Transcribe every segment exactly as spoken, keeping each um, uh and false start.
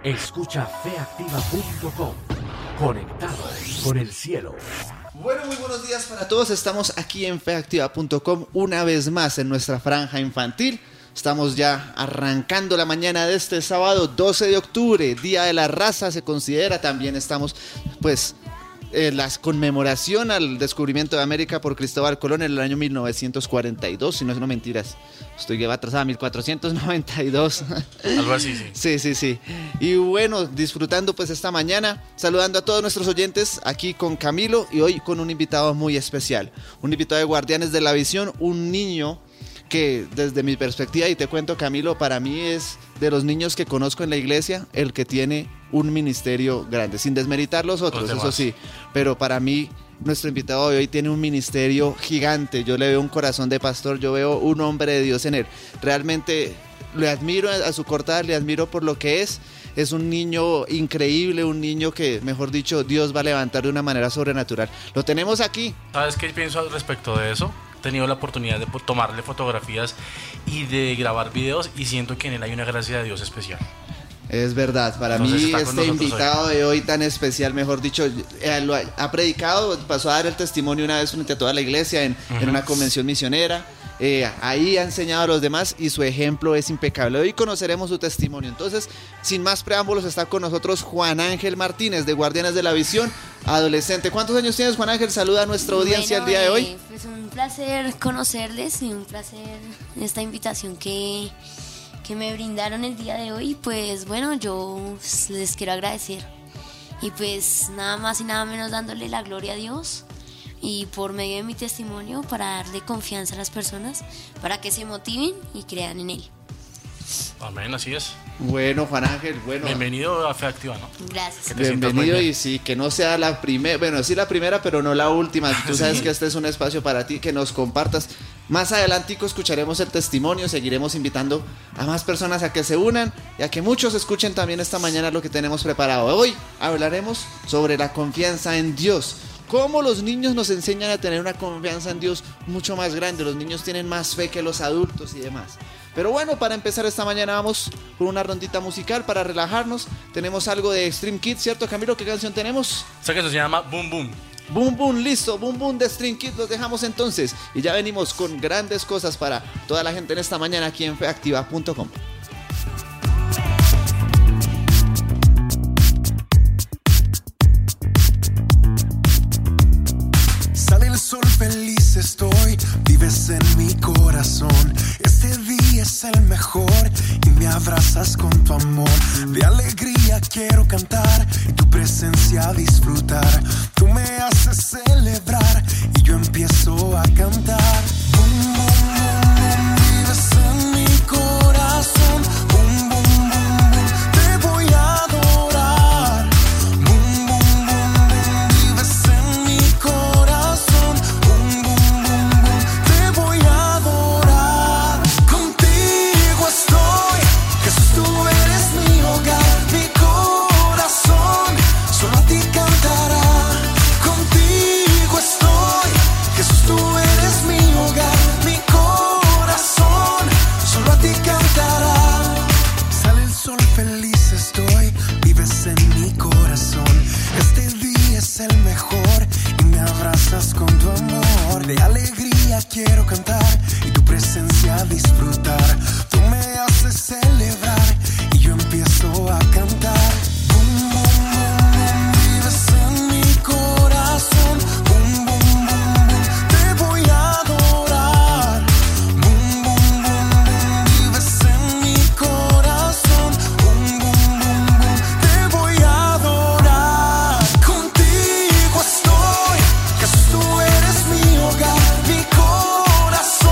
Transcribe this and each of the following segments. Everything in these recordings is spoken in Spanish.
Escucha fe activa punto com. Conectado con el cielo. Bueno, muy buenos días para todos. Estamos aquí en fe activa punto com una vez más en nuestra franja infantil. Estamos ya arrancando la mañana de este sábado doce de octubre, Día de la Raza se considera. También estamos pues eh, la conmemoración al descubrimiento de América por Cristóbal Colón en el año mil novecientos cuarenta y dos, si no es no mentiras. Estoy que va atrasada, mil cuatrocientos noventa y dos. Algo así, sí. Sí, sí, sí. Y bueno, disfrutando pues esta mañana, saludando a todos nuestros oyentes aquí con Camilo y hoy con un invitado muy especial. Un invitado de Guardianes de la Visión, un niño que desde mi perspectiva, y te cuento Camilo, para mí es de los niños que conozco en la iglesia el que tiene un ministerio grande, sin desmeritar los otros, Los eso sí, pero para mí nuestro invitado de hoy tiene un ministerio gigante. Yo le veo un corazón de pastor, yo veo un hombre de Dios en él. Realmente le admiro a su corta edad, le admiro por lo que es. Es un niño increíble, un niño que, mejor dicho, Dios va a levantar de una manera sobrenatural. Lo tenemos aquí. ¿Sabes qué pienso al respecto de eso? He tenido la oportunidad de tomarle fotografías y de grabar videos y siento que en él hay una gracia de Dios especial. Es verdad, para Entonces mí este invitado hoy. de hoy tan especial, mejor dicho, eh, lo ha, ha predicado, pasó a dar el testimonio una vez frente a toda la iglesia en, uh-huh. en una convención misionera, eh, ahí ha enseñado a los demás y su ejemplo es impecable. Hoy conoceremos su testimonio. Entonces, sin más preámbulos, está con nosotros Juan Ángel Martínez de Guardianes de la Visión, adolescente. ¿Cuántos años tienes, Juan Ángel? Saluda a nuestra audiencia bueno, el día de hoy. Eh, pues un placer conocerles y un placer esta invitación que... que me brindaron el día de hoy. Pues bueno, yo les quiero agradecer y pues nada más y nada menos dándole la gloria a Dios y por medio de mi testimonio para darle confianza a las personas para que se motiven y crean en él. Amén, así es. Bueno, Juan Ángel, bueno. Bienvenido a Fe Activa, ¿no? Gracias. Bienvenido y sí, que no sea la primera, bueno, sí la primera, pero no la última. Tú sabes sí. que este es un espacio para ti, que nos compartas. Más adelantico escucharemos el testimonio, seguiremos invitando a más personas a que se unan y a que muchos escuchen también esta mañana lo que tenemos preparado. Hoy hablaremos sobre la confianza en Dios. Cómo los niños nos enseñan a tener una confianza en Dios mucho más grande. Los niños tienen más fe que los adultos y demás. Pero bueno, para empezar esta mañana vamos con una rondita musical para relajarnos. Tenemos algo de Extreme Kids, ¿cierto, Camilo? ¿Qué canción tenemos? O sea que eso se llama Boom Boom. Boom Boom, listo, Boom Boom de Extreme Kids, los dejamos entonces. Y ya venimos con grandes cosas para toda la gente en esta mañana aquí en fe activa punto com. Sale el sol, feliz estoy, vives en mi corazón. Este día es el mejor y me abrazas con tu amor. De alegría quiero cantar y tu presencia disfrutar. Tú me haces celebrar y yo empiezo a cantar. Boom, boom, boom, boom, vives en mi corazón. Boom, boom, boom, boom, te voy a adorar. Boom, boom, boom, boom, vives en mi corazón. Boom, boom, boom, boom, te voy a adorar. Contigo estoy, Jesús, tú eres mi hogar. Mi corazón solo a ti cantará. Contigo estoy, Jesús, tú eres mi hogar. Mi corazón solo a ti cantará. Sale el sol, feliz estoy, vives en mi corazón. Este día es el mejor y me abrazas con tu amor. De alegría quiero cantar y tu presencia disfrutar. Tú me haces celebrar y yo empiezo a cantar. Boom, boom, boom, boom, vives en mi corazón. Boom, boom, boom, boom, te voy a adorar. Boom, boom, boom, boom, vives en mi corazón. Boom, boom, boom, boom, te voy a adorar. Contigo estoy, Jesús, tú eres mi hogar. Mi corazón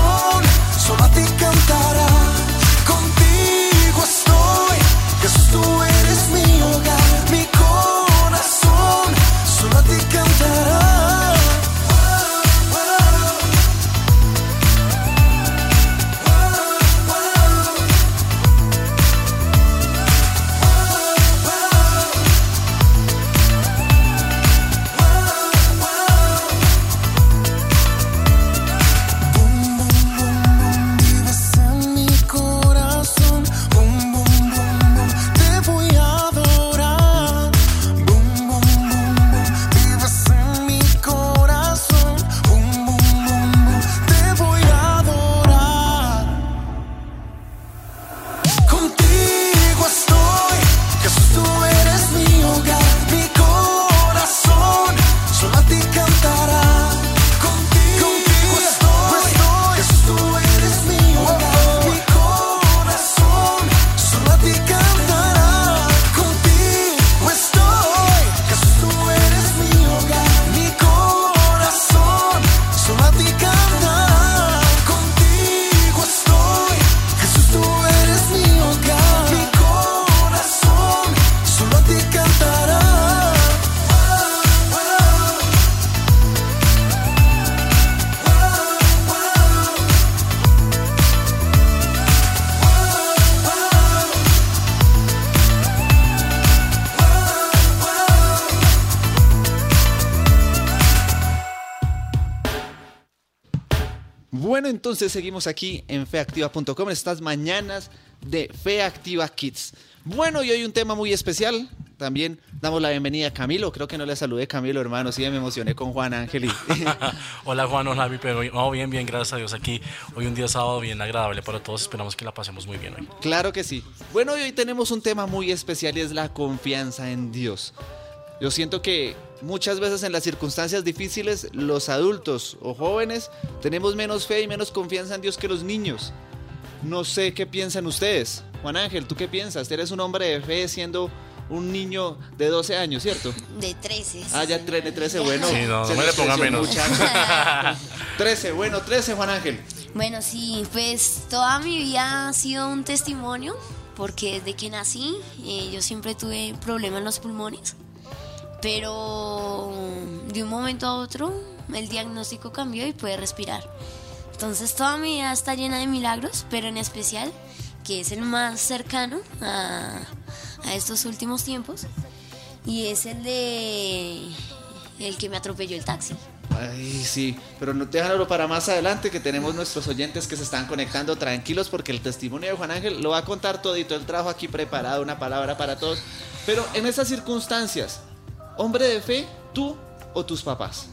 Bueno, entonces seguimos aquí en fe activa punto com, estas mañanas de Fe Activa Kids. Bueno, y hoy un tema muy especial. También damos la bienvenida a Camilo. Creo que no le saludé, Camilo, hermano. Sí, me emocioné con Juan Ángel. Y... Hola, Juan, hola, mi pero no, bien, bien, gracias a Dios. Aquí hoy un día sábado bien agradable para todos. Esperamos que la pasemos muy bien hoy. Claro que sí. Bueno, y hoy tenemos un tema muy especial y es la confianza en Dios. Yo siento que muchas veces en las circunstancias difíciles, los adultos o jóvenes tenemos menos fe y menos confianza en Dios que los niños. No sé qué piensan ustedes. Juan Ángel, ¿tú qué piensas? Eres un hombre de fe siendo un niño de doce años, ¿cierto? De trece. Ah, ya tiene trece, bueno. Sí, no, se no me nos le ponga creció el menos. muchacho. trece, bueno, trece, Juan Ángel. Bueno, sí, pues toda mi vida ha sido un testimonio, porque desde que nací eh, yo siempre tuve problemas en los pulmones, pero de un momento a otro el diagnóstico cambió y pude respirar. Entonces toda mi vida está llena de milagros, pero en especial, que es el más cercano a, a estos últimos tiempos, y es el de el que me atropelló el taxi. Ay, sí, pero no, déjalo para más adelante, que tenemos nuestros oyentes que se están conectando. Tranquilos, porque el testimonio de Juan Ángel lo va a contar todito. Él trajo aquí preparado una palabra para todos. Pero en esas circunstancias, hombre de fe, ¿tú o tus papás?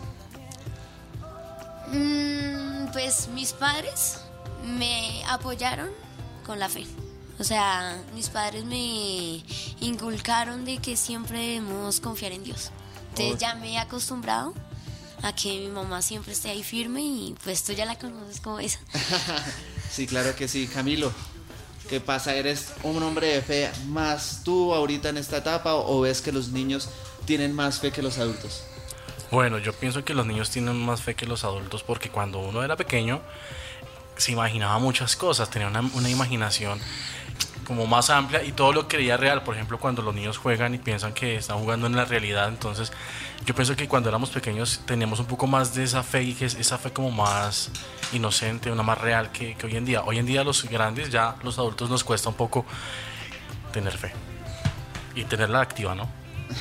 Mm, pues mis padres me apoyaron con la fe. O sea, mis padres me inculcaron de que siempre debemos confiar en Dios. Entonces ya me he acostumbrado a que mi mamá siempre esté ahí firme, y pues tú ya la conoces como esa. Sí, claro que sí. Camilo, ¿qué pasa? ¿Eres un hombre de fe más tú ahorita en esta etapa, o ves que los niños tienen más fe que los adultos? Bueno, yo pienso que los niños tienen más fe que los adultos, porque cuando uno era pequeño se imaginaba muchas cosas, tenía una, una imaginación como más amplia y todo lo creía real. Por ejemplo, cuando los niños juegan y piensan que están jugando en la realidad, entonces yo pienso que cuando éramos pequeños teníamos un poco más de esa fe, y que es esa fe como más inocente, una más real que, que hoy en día. Hoy en día los grandes, ya los adultos, nos cuesta un poco tener fe y tenerla activa, ¿no?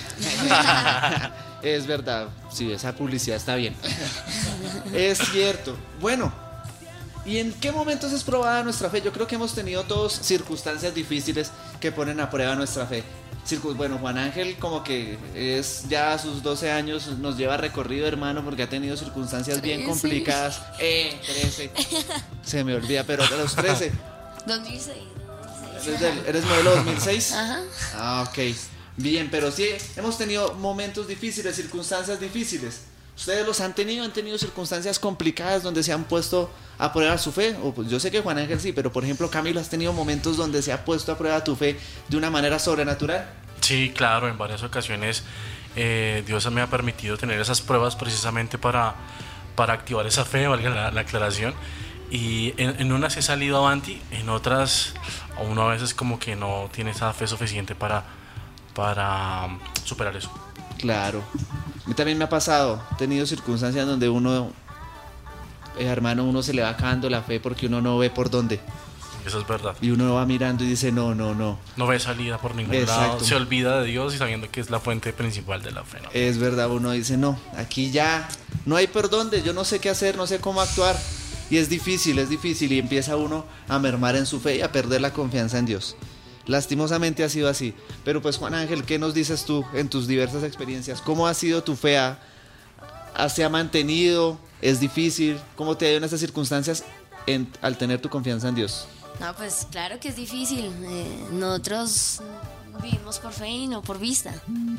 Es verdad, sí, esa publicidad está bien. Es cierto. Bueno, ¿y en qué momentos es probada nuestra fe? Yo creo que hemos tenido todos circunstancias difíciles que ponen a prueba nuestra fe. Circun- Bueno, Juan Ángel como que es ya a sus doce años, nos lleva recorrido, hermano, porque ha tenido circunstancias bien trece. complicadas. Eh, trece. Se me olvida, pero a los trece. dos mil seis. ¿Eres, del- ¿Eres modelo dos mil seis? Ajá. Ah, ok. Bien, pero sí, hemos tenido momentos difíciles, circunstancias difíciles. ¿Ustedes los han tenido? ¿Han tenido circunstancias complicadas donde se han puesto a prueba su fe? O, pues, yo sé que Juan Ángel sí, pero por ejemplo, Camilo, ¿has tenido momentos donde se ha puesto a prueba tu fe de una manera sobrenatural? Sí, claro, en varias ocasiones eh, Dios me ha permitido tener esas pruebas precisamente para, para activar esa fe, valga la, la aclaración. Y en, en unas he salido avanti, en otras uno a veces como que no tiene esa fe suficiente para, para um, superar eso. Claro. A mí también me ha pasado, he tenido circunstancias donde uno, eh, hermano, uno se le va acabando la fe porque uno no ve por dónde. Eso es verdad. Y uno va mirando y dice, no, no, no. No ve salida por ningún Exacto. lado, se olvida de Dios y sabiendo que es la fuente principal de la fe, ¿no? Es verdad, uno dice, no, aquí ya no hay por dónde, yo no sé qué hacer, no sé cómo actuar. Y es difícil, es difícil, y empieza uno a mermar en su fe y a perder la confianza en Dios. Lastimosamente ha sido así. Pero pues, Juan Ángel, ¿qué nos dices tú en tus diversas experiencias? ¿Cómo ha sido tu fe? ¿Ha, ha- ¿Se ha mantenido? ¿Es difícil? ¿Cómo te ha ido en estas circunstancias en- al tener tu confianza en Dios? No, pues claro que es difícil. Eh, nosotros vivimos por fe y no por vista.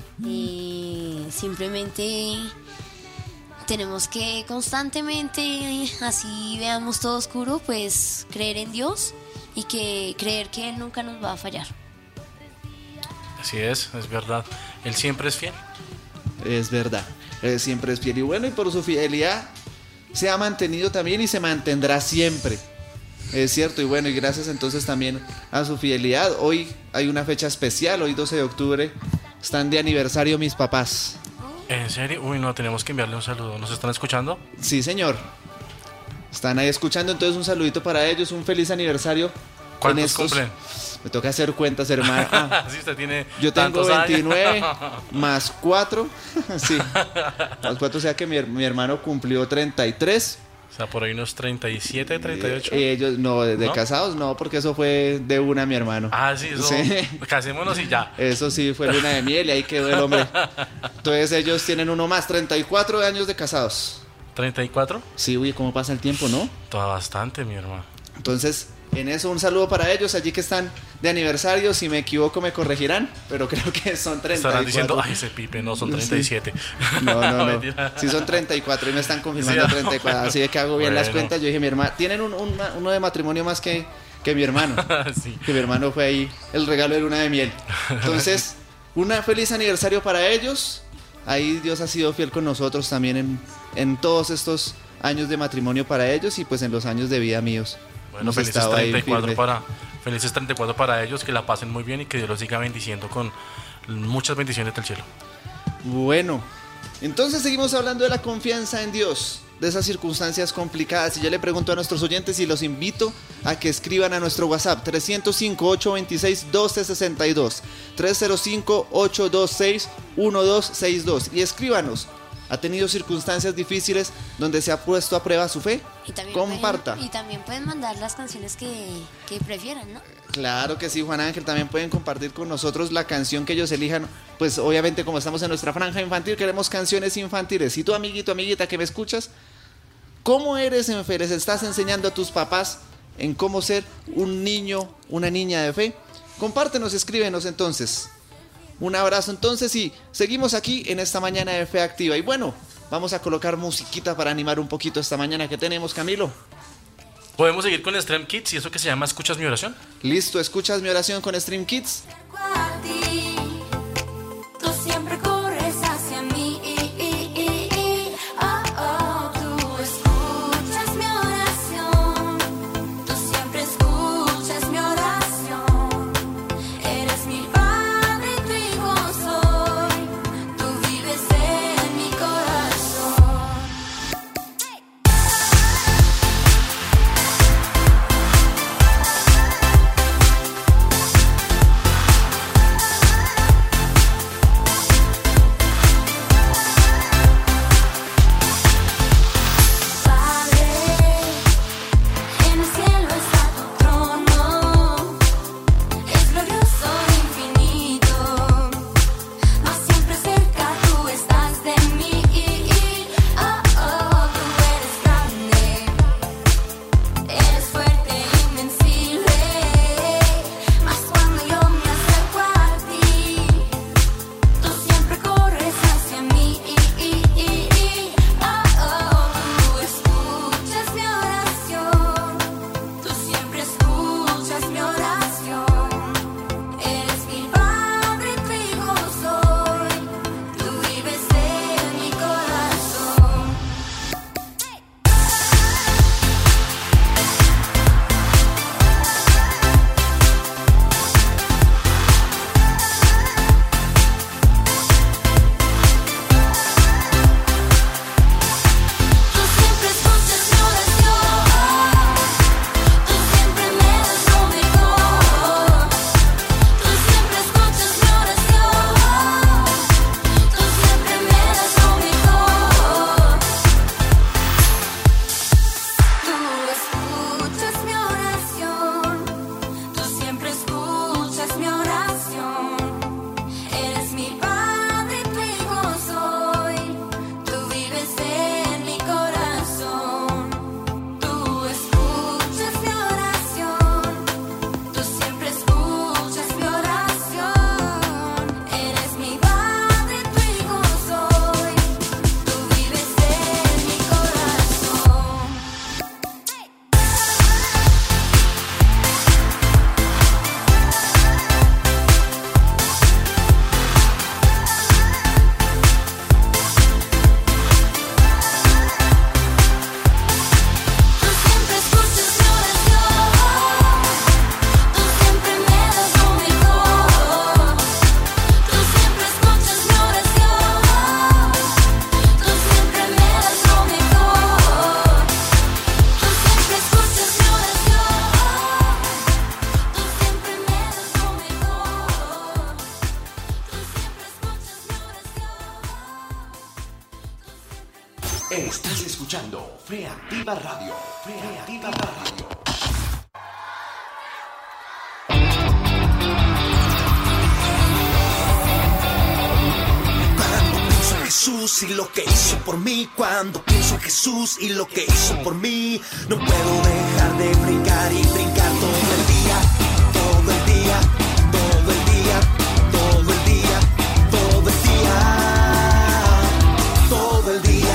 Y simplemente tenemos que constantemente, así veamos todo oscuro, pues creer en Dios y que creer que Él nunca nos va a fallar. Así es, es verdad. Él siempre es fiel. Es verdad, Él siempre es fiel. Y bueno, y por su fidelidad se ha mantenido también y se mantendrá siempre. Es cierto, y bueno, y gracias entonces también a su fidelidad. Hoy hay una fecha especial, hoy doce de octubre, están de aniversario mis papás. ¿En serio? Uy, no, tenemos que enviarle un saludo. ¿Nos están escuchando? Sí, señor. Están ahí escuchando, entonces un saludito para ellos, un feliz aniversario. ¿Cuántos En estos- cumplen? Me toca hacer cuentas, hermano. Ah, Sí, usted tiene yo tengo tantos años. veintinueve más cuatro. Sí, más cuatro, o sea que mi, her- mi hermano cumplió treinta y tres. O sea, por ahí unos treinta y siete, treinta y ocho. Eh, ellos, no, de, de ¿No? casados no, porque eso fue de una mi hermano. Ah, sí, eso. Sí. Casémonos y ya. Eso sí, fue luna de miel y ahí quedó el hombre. Entonces ellos tienen uno más, treinta y cuatro años de casados. ¿treinta y cuatro? Sí, uy, cómo pasa el tiempo, ¿no? Todo bastante, mi hermano. Entonces, en eso un saludo para ellos, allí que están de aniversario. Si me equivoco me corregirán, pero creo que son treinta y cuatro. Estarán diciendo, ay, ese Pipe, no, son treinta y siete. No, no, no. Mentira. Sí son treinta y cuatro y me están confirmando Sí, treinta y cuatro. Así de que hago bien las bueno. cuentas. Yo dije, mi hermano, tienen un, un- uno de matrimonio más que, que mi hermano. Sí. Que mi hermano fue ahí el regalo de luna de miel. Entonces, un feliz aniversario para ellos. Ahí Dios ha sido fiel con nosotros también en, en todos estos años de matrimonio para ellos y pues en los años de vida míos. Bueno, Hemos felices estado ahí treinta y cuatro, firme. para, felices treinta y cuatro para ellos, que la pasen muy bien y que Dios los siga bendiciendo con muchas bendiciones del cielo. Bueno, entonces seguimos hablando de la confianza en Dios, de esas circunstancias complicadas. Y yo le pregunto a nuestros oyentes y los invito a que escriban a nuestro WhatsApp tres cero cinco, ocho dos seis, uno dos seis dos, tres cero cinco, ocho dos seis, uno dos seis dos y escríbanos. ¿Ha tenido circunstancias difíciles donde se ha puesto a prueba su fe? Y también Comparta. Pueden, y también pueden mandar las canciones que, que prefieran, ¿no? Claro que sí, Juan Ángel. También pueden compartir con nosotros la canción que ellos elijan. Pues obviamente como estamos en nuestra franja infantil, queremos canciones infantiles. Y tú, amiguito, amiguita que me escuchas, ¿cómo eres en fe? ¿Les estás enseñando a tus papás en cómo ser un niño, una niña de fe? Compártenos, escríbenos entonces. Un abrazo entonces y seguimos aquí en esta mañana de Fe Activa. Y bueno, vamos a colocar musiquita para animar un poquito esta mañana que tenemos, Camilo. Podemos seguir con Stream Kids y eso que se llama ¿Escuchas mi oración? Listo, ¿escuchas mi oración con Stream Kids? A ti, tú siempre corres hacia mí. Oh, oh, tú escuchas mi oración. Tú siempre escuchas mi oración. Eres mi padre, tu hijo soy. Tú vives en mi corazón. Tú Estás escuchando Fe Activa Radio. Fe Activa Radio. Jesús y lo que hizo por mí, cuando pienso en Jesús y lo que hizo por mí, no puedo dejar de brincar y brincar todo el día, todo el día, todo el día, todo el día, todo el día, todo el día.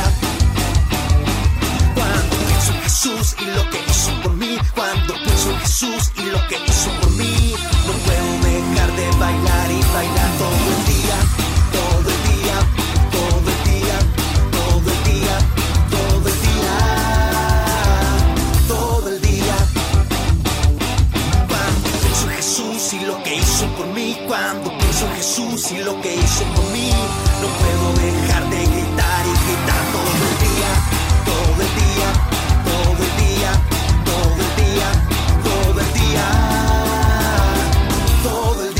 Cuando pienso en Jesús y lo que hizo por mí, cuando pienso en Jesús y lo que hizo por mí, no puedo dejar de bailar y bailar todo el día, todo el día. Todo el día, todo el día, todo el día, todo el día. Cuando pienso en Jesús y lo que hizo por mí, cuando pienso en Jesús y lo que hizo por mí, no puedo dejar de gritar y gritar todo el día, todo el día, todo el día, todo el día, todo el día, todo el día.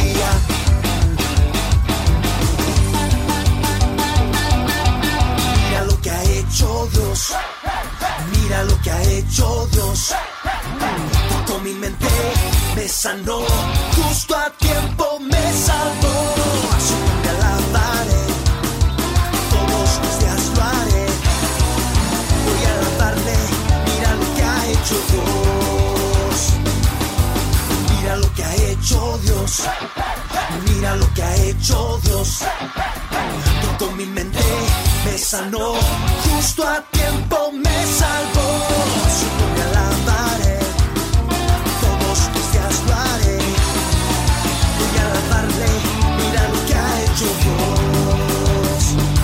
Dios, mira lo que ha hecho Dios. Tocó mi mente, me sanó, justo a tiempo me salvó. A su nombre alabaré, todos los días lo haré. Voy a alabarle, mira lo que ha hecho Dios. Mira lo que ha hecho Dios. Mira lo que ha hecho Dios. Tocó mi mente, me sanó, justo a tiempo me salvó. Su nombre alabaré, todos los días lo haré. Voy a alabarle, mira lo que ha hecho Dios.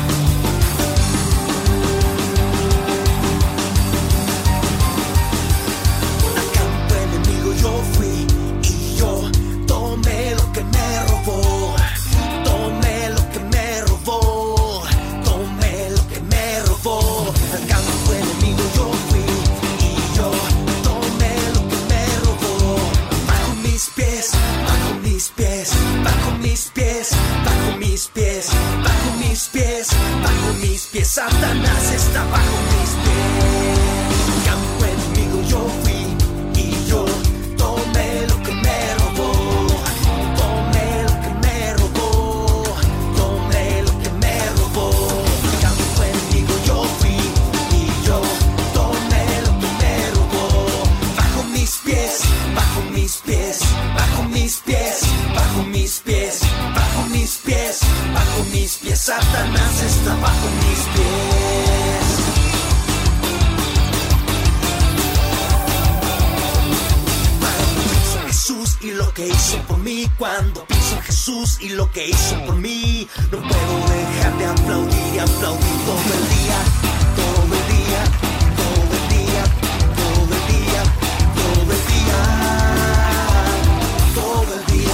A campo enemigo yo fui y yo tomé lo que me robó. Tomé lo que me robó. Tomé lo que me robó. Al campo enemigo yo fui y yo tomé lo que me robó. Bajo mis pies, bajo mis pies, bajo mis pies, bajo mis pies, bajo mis pies, bajo mis pies. Satanás está bajo mis pies. Al campo enemigo yo fui y yo tomé lo que me robó. Tomé lo que me robó. Tomé lo que me robó. Al campo enemigo yo fui y yo tomé lo que me robó. Bajo mis pies, bajo mis pies, bajo mis pies, bajo mis pies, bajo mis pies, bajo mis pies. Satanás está bajo mis pies. Cuando pienso en Jesús y lo que hizo por mí, cuando pienso en Jesús y lo que hizo por mí, no puedo dejar de aplaudir y aplaudir todo el día, todo el día, todo el día, todo el día, todo el día, todo el día.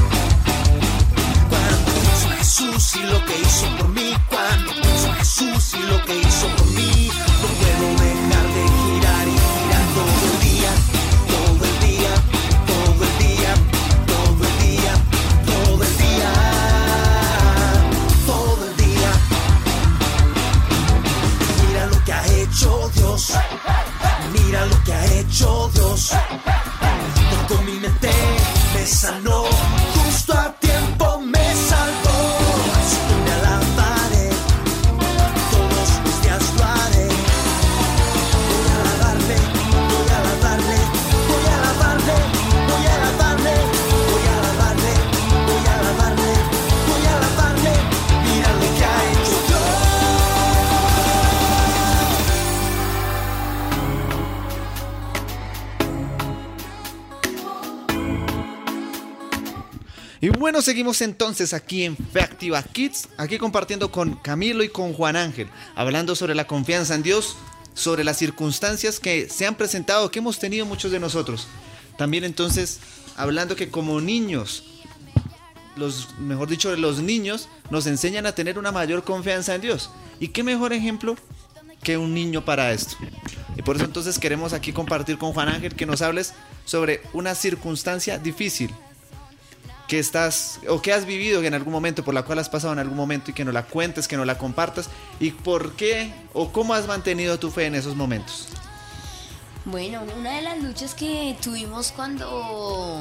Cuando pienso en Jesús y lo que hizo por mí, cuando pienso en Jesús y lo que hizo por mí, no puedo dejar de girar y girar todo el día, todo el día, todo el día, todo el día, todo el día, todo el día. Mira lo que ha hecho Dios, mira lo que ha hecho Dios. Tocó mi mente, me sanó, justo a tiempo me salvó. Su nombre alabaré, todos los días lo haré. Voy a alabarle, voy a alabarle, voy a alabarle, voy a alabarle, voy a alabarle, voy a alabarle, voy a alabarle. Mira lo que ha hecho Y bueno, seguimos entonces aquí en Fe Activa Kids, aquí compartiendo con Camilo y con Juan Ángel, hablando sobre la confianza en Dios, sobre las circunstancias que se han presentado, que hemos tenido muchos de nosotros. También entonces, hablando que como niños, los, mejor dicho, los niños nos enseñan a tener una mayor confianza en Dios. ¿Y qué mejor ejemplo que un niño para esto? Y por eso entonces queremos aquí compartir con Juan Ángel que nos hables sobre una circunstancia difícil. que estás o que has vivido en algún momento, por la cual has pasado en algún momento y que no la cuentes, que no la compartas, y por qué o cómo has mantenido tu fe en esos momentos. Bueno, una de las luchas que tuvimos cuando,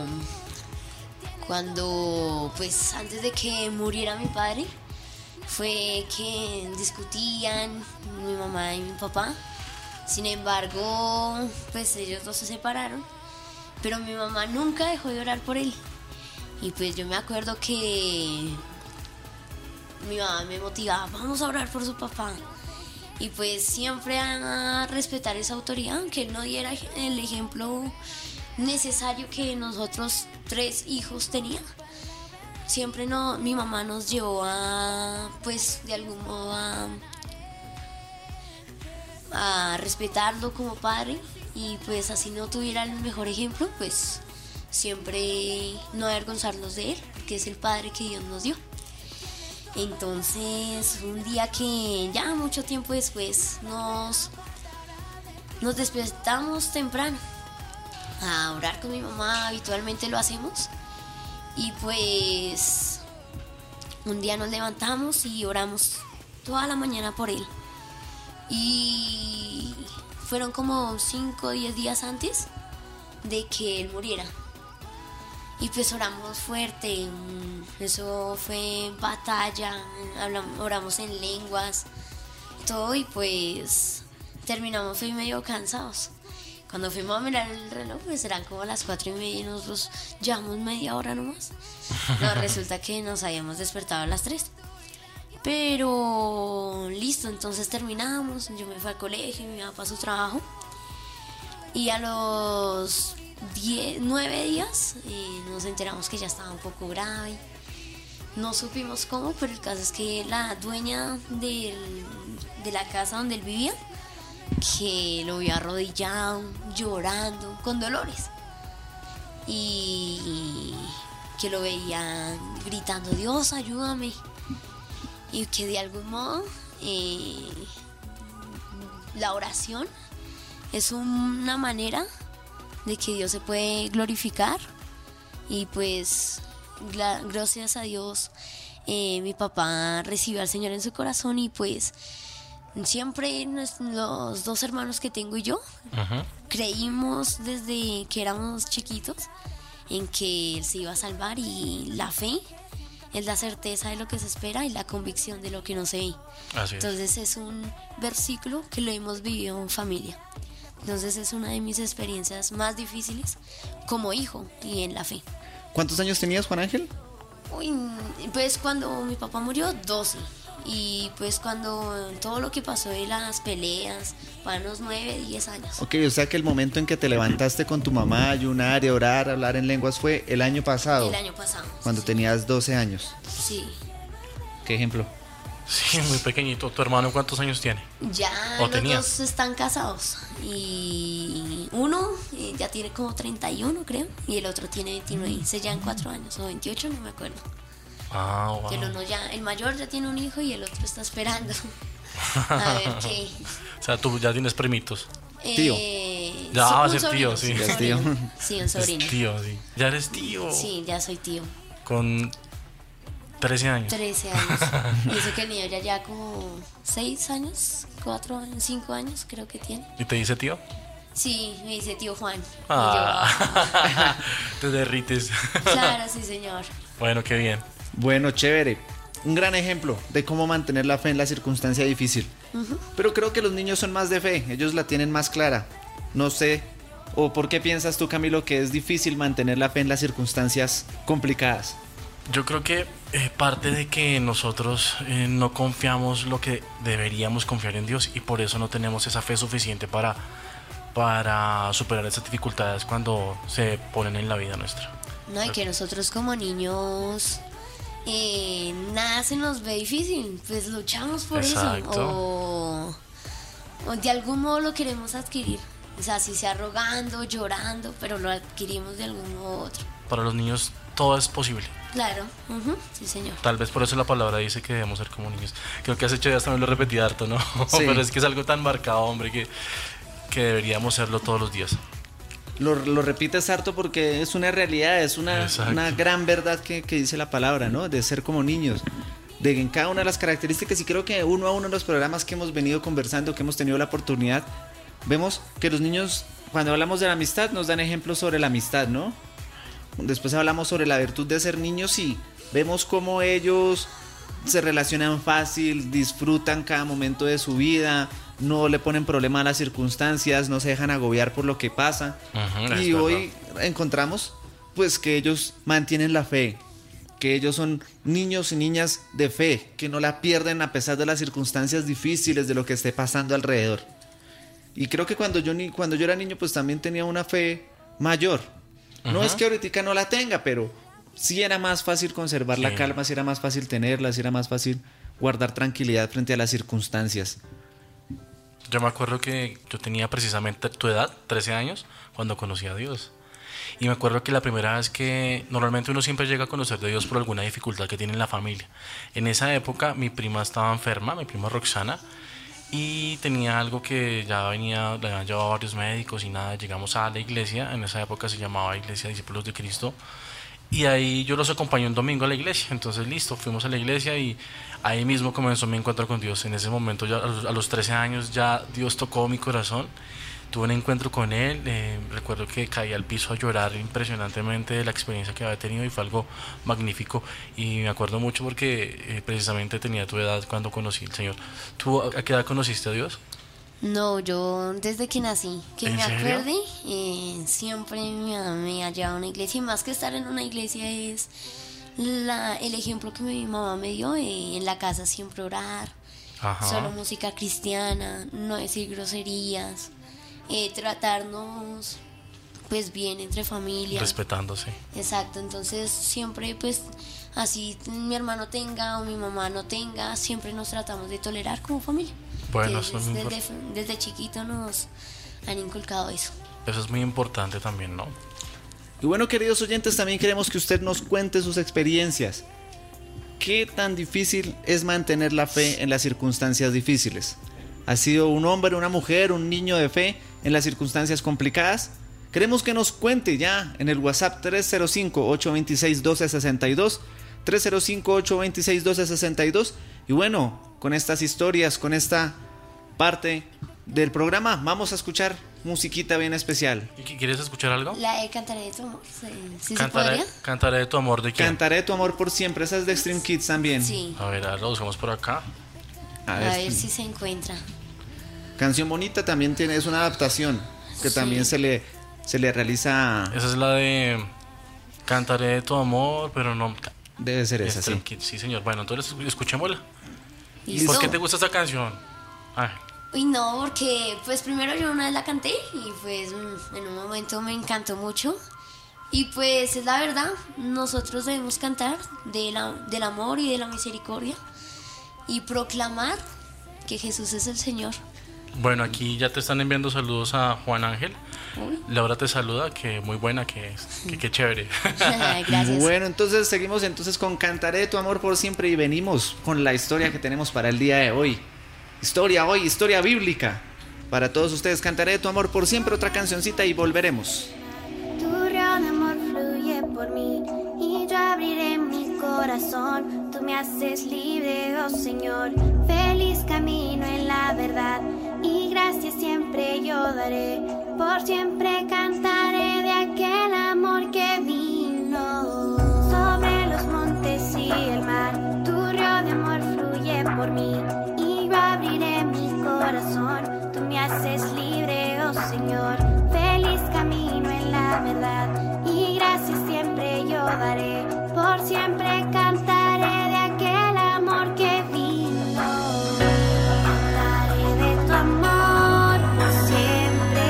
cuando, pues antes de que muriera mi padre, fue que discutían mi mamá y mi papá. Sin embargo, pues ellos dos se separaron, pero mi mamá nunca dejó de orar por él. Y pues yo me acuerdo que mi mamá me motivaba, vamos a orar por su papá. Y pues siempre a respetar esa autoridad, aunque él no diera el ejemplo necesario que nosotros tres hijos tenían. Siempre no, mi mamá nos llevó a, pues de algún modo a, a respetarlo como padre, y pues así no tuviera el mejor ejemplo, pues siempre no avergonzarnos de él, que es el padre que Dios nos dio. Entonces, un día que ya mucho tiempo después nos, nos despertamos temprano a orar con mi mamá, habitualmente lo hacemos, y pues un día nos levantamos y oramos toda la mañana por él. Y fueron como cinco o diez días antes de que él muriera. Y pues oramos fuerte, eso fue batalla, hablamos, oramos en lenguas, todo, y pues terminamos fue medio cansados. Cuando fuimos a mirar el reloj, pues eran como las cuatro y media y nosotros llevamos media hora nomás. No, resulta que nos habíamos despertado a las tres. Pero listo, entonces terminamos, yo me fui al colegio, mi mamá para su trabajo. Y a los diez, nueve días eh, nos enteramos que ya estaba un poco grave. No supimos cómo, pero el caso es que la dueña del, de la casa donde él vivía, que lo vio arrodillado, llorando, con dolores, y que lo veía gritando, Dios, ayúdame, y que de algún modo eh, la oración es una manera de que Dios se puede glorificar. Y pues gracias a Dios eh, mi papá recibió al Señor en su corazón, y pues siempre los dos hermanos que tengo y yo uh-huh. creímos desde que éramos chiquitos en que Él se iba a salvar, y la fe es la certeza de lo que se espera y la convicción de lo que no se ve. Así es. Entonces es un versículo que lo hemos vivido en familia. Entonces es una de mis experiencias más difíciles como hijo y en la fe. ¿Cuántos años tenías, Juan Ángel? Uy, pues cuando mi papá murió, doce. Y pues cuando todo lo que pasó de las peleas, para unos nueve, diez años. Ok, o sea que el momento en que te levantaste con tu mamá a ayunar, a orar, a hablar en lenguas fue el año pasado. El año pasado. Cuando sí. tenías doce años. Sí. ¿Qué ejemplo? Sí, muy pequeñito. ¿Tu hermano cuántos años tiene? Ya los tenía? dos están casados. Y uno eh, ya tiene como treinta y uno, creo. Y el otro tiene veintinueve. Se llevan cuatro años o veintiocho, no me acuerdo. Ah, wow. El, uno ya, el mayor ya tiene un hijo y el otro está esperando. A ver qué. O sea, tú ya tienes primitos. Tío. Eh, ya va a sí, ser tío, sí. Ya es tío. Sí, un sobrino. Es tío, sí. Ya eres tío. Sí, ya soy tío. Con trece años. trece años. Y eso que el niño ya lleva como seis años, cuatro años, cinco años creo que tiene. ¿Y te dice tío? Sí, me dice tío Juan. Ah. Y yo, ah. Te derrites. Claro, sí, señor. Bueno, qué bien. Bueno, chévere. Un gran ejemplo de cómo mantener la fe en la circunstancia difícil. Uh-huh. Pero creo que los niños son más de fe, ellos la tienen más clara. No sé, o ¿por qué piensas tú, Camilo, que es difícil mantener la fe en las circunstancias complicadas? Yo creo que eh, parte de que nosotros eh, no confiamos lo que deberíamos confiar en Dios, y por eso no tenemos esa fe suficiente para, para superar esas dificultades cuando se ponen en la vida nuestra. No, y que nosotros como niños eh, nada se nos ve difícil, pues luchamos por Exacto. eso, o, o de algún modo lo queremos adquirir, o sea, si sea rogando, llorando, pero lo adquirimos de algún modo u otro. Para los niños todo es posible. Claro, uh-huh. Sí, señor. Tal vez por eso la palabra dice que debemos ser como niños. Creo que hace ocho días también lo repetí harto, ¿no? Sí. Pero es que es algo tan marcado, hombre, que, que deberíamos serlo todos los días. lo, lo repites harto porque es una realidad, es una, una gran verdad que, que dice la palabra, ¿no? De ser como niños, de en cada una de las características, y creo que uno a uno de los programas que hemos venido conversando, que hemos tenido la oportunidad, vemos que los niños, cuando hablamos de la amistad, nos dan ejemplos sobre la amistad, ¿no? Después hablamos sobre la virtud de ser niños y vemos cómo ellos se relacionan fácil, disfrutan cada momento de su vida, no le ponen problema a las circunstancias, no se dejan agobiar por lo que pasa. Uh-huh, y hoy encontramos pues que ellos mantienen la fe, que ellos son niños y niñas de fe, que no la pierden a pesar de las circunstancias difíciles, de lo que esté pasando alrededor. Y creo que cuando yo, ni, cuando yo era niño pues también tenía una fe mayor. Uh-huh. No es que ahorita no la tenga, pero sí era más fácil conservar sí. la calma, sí era más fácil tenerla, sí era más fácil guardar tranquilidad frente a las circunstancias. Yo me acuerdo que yo tenía precisamente tu edad, trece años, cuando conocí a Dios. Y me acuerdo que la primera vez que normalmente uno siempre llega a conocer de Dios por alguna dificultad que tiene en la familia. En esa época mi prima estaba enferma, mi prima Roxana, y tenía algo que ya venía, le habían llevado a varios médicos y nada. Llegamos a la iglesia, en esa época se llamaba Iglesia Discípulos de Cristo, y ahí yo los acompañé un domingo a la iglesia. Entonces listo, fuimos a la iglesia y ahí mismo comenzó mi encuentro con Dios. En ese momento, ya a los trece años, ya Dios tocó mi corazón. Tuve un encuentro con Él, eh, recuerdo que caí al piso a llorar impresionantemente de la experiencia que había tenido y fue algo magnífico. Y me acuerdo mucho porque eh, precisamente tenía tu edad cuando conocí al Señor. ¿Tú a qué edad conociste a Dios? No, yo desde que nací, que ¿En me serio? acuerde, eh, siempre me, me ha llevado a una iglesia, y más que estar en una iglesia es la, el ejemplo que mi mamá me dio, eh, en la casa siempre orar, Ajá. solo música cristiana, no decir groserías, eh, tratarnos pues bien entre familia. Respetándose. Exacto, entonces siempre pues así mi hermano tenga o mi mamá no tenga, siempre nos tratamos de tolerar como familia. Bueno, Entonces, eso es muy desde, import- desde chiquito nos han inculcado eso. Eso es muy importante también, ¿no? Y bueno, queridos oyentes, también queremos que usted nos cuente sus experiencias. ¿Qué tan difícil es mantener la fe en las circunstancias difíciles? ¿Ha sido un hombre, una mujer, un niño de fe en las circunstancias complicadas? Queremos que nos cuente ya en el WhatsApp tres cero cinco, ocho dos seis, uno dos seis dos, tres cero cinco, ocho dos seis, uno dos seis dos. Y bueno, con estas historias, con esta parte del programa, vamos a escuchar musiquita bien especial. ¿Y ¿Quieres escuchar algo? La de Cantaré de tu amor, ¿sí, sí se Cantaré, podría? cantaré de tu amor, ¿de quién? Cantaré tu amor por siempre, esa es de Extreme Kids también. Sí, A ver, a ver, lo buscamos por acá. A a ver, ver si se encuentra. Canción bonita también tiene, es una adaptación que Sí. también se le, se le realiza. Esa es la de Cantaré de tu amor, pero no. Debe ser esa, Extreme sí. Kids, sí, señor. Bueno, entonces escuchémosla. ¿Listo? ¿Por qué te gusta esta canción? Ay, Uy, no, porque pues primero yo una vez la canté y pues mm, en un momento me encantó mucho. Y pues es la verdad, nosotros debemos cantar de la, del amor y de la misericordia y proclamar que Jesús es el Señor. bueno, aquí ya te están enviando saludos a Juan Ángel. Uy. Laura te saluda, que muy buena, que es, que, que chévere. Gracias. Bueno, entonces seguimos entonces con Cantaré tu amor por siempre y venimos con la historia que tenemos para el día de hoy. Historia hoy, historia bíblica. Para todos ustedes, Cantaré tu amor por siempre, otra cancioncita y volveremos. Tu río de amor fluye por mí y yo abriré mi corazón. Tú me haces libre, oh Señor. Feliz camino en la verdad y gracias siempre yo daré. Por siempre cantaré de aquel amor que vino sobre los montes y el mar. Tu río de amor fluye por mí y yo abriré mi corazón. Tú me haces libre, oh Señor. Feliz camino en la verdad y gracias siempre yo daré. Por siempre cantaré de aquel amor que vino. Cantaré de tu amor por siempre.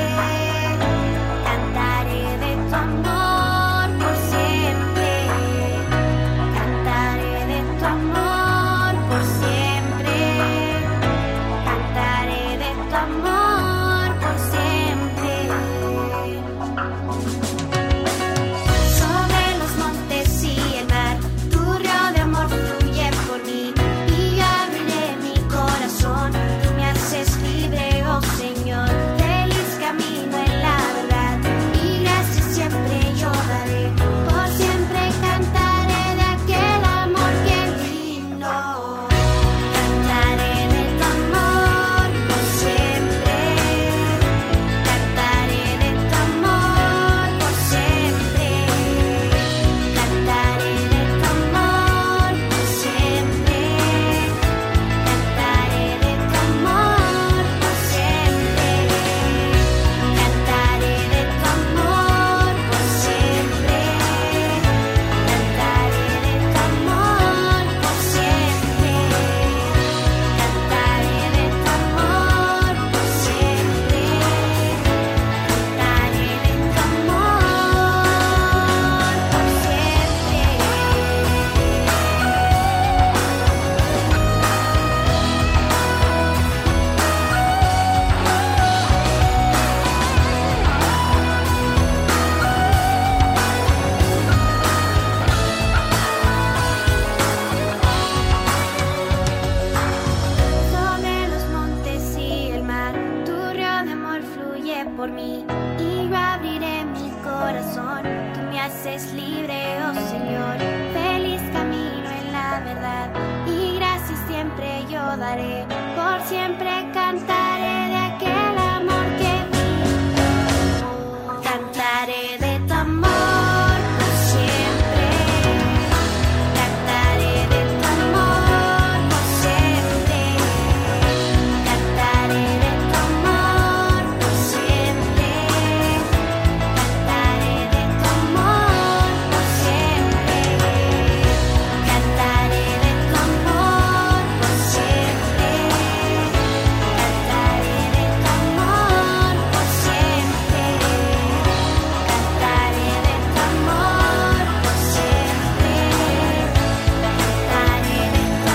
Cantaré de tu amor por siempre. Cantaré de tu amor por siempre. Cantaré de tu amor por siempre. Sobre los montes y el mar, tu río de amor fluye por mí y yo abriré mi corazón. Tú me haces libre, oh Señor. Feliz camino en la verdad y cantaré, por siempre cantaré de aquel amor que vivo. Cantaré de tu amor por siempre. Cantaré de tu amor por siempre. Cantaré de tu amor por siempre. Cantaré de tu amor por siempre. Cantaré de tu amor por siempre. Cantaré de tu amor por siempre. Cantaré de tu amor por siempre. Cantaré de tu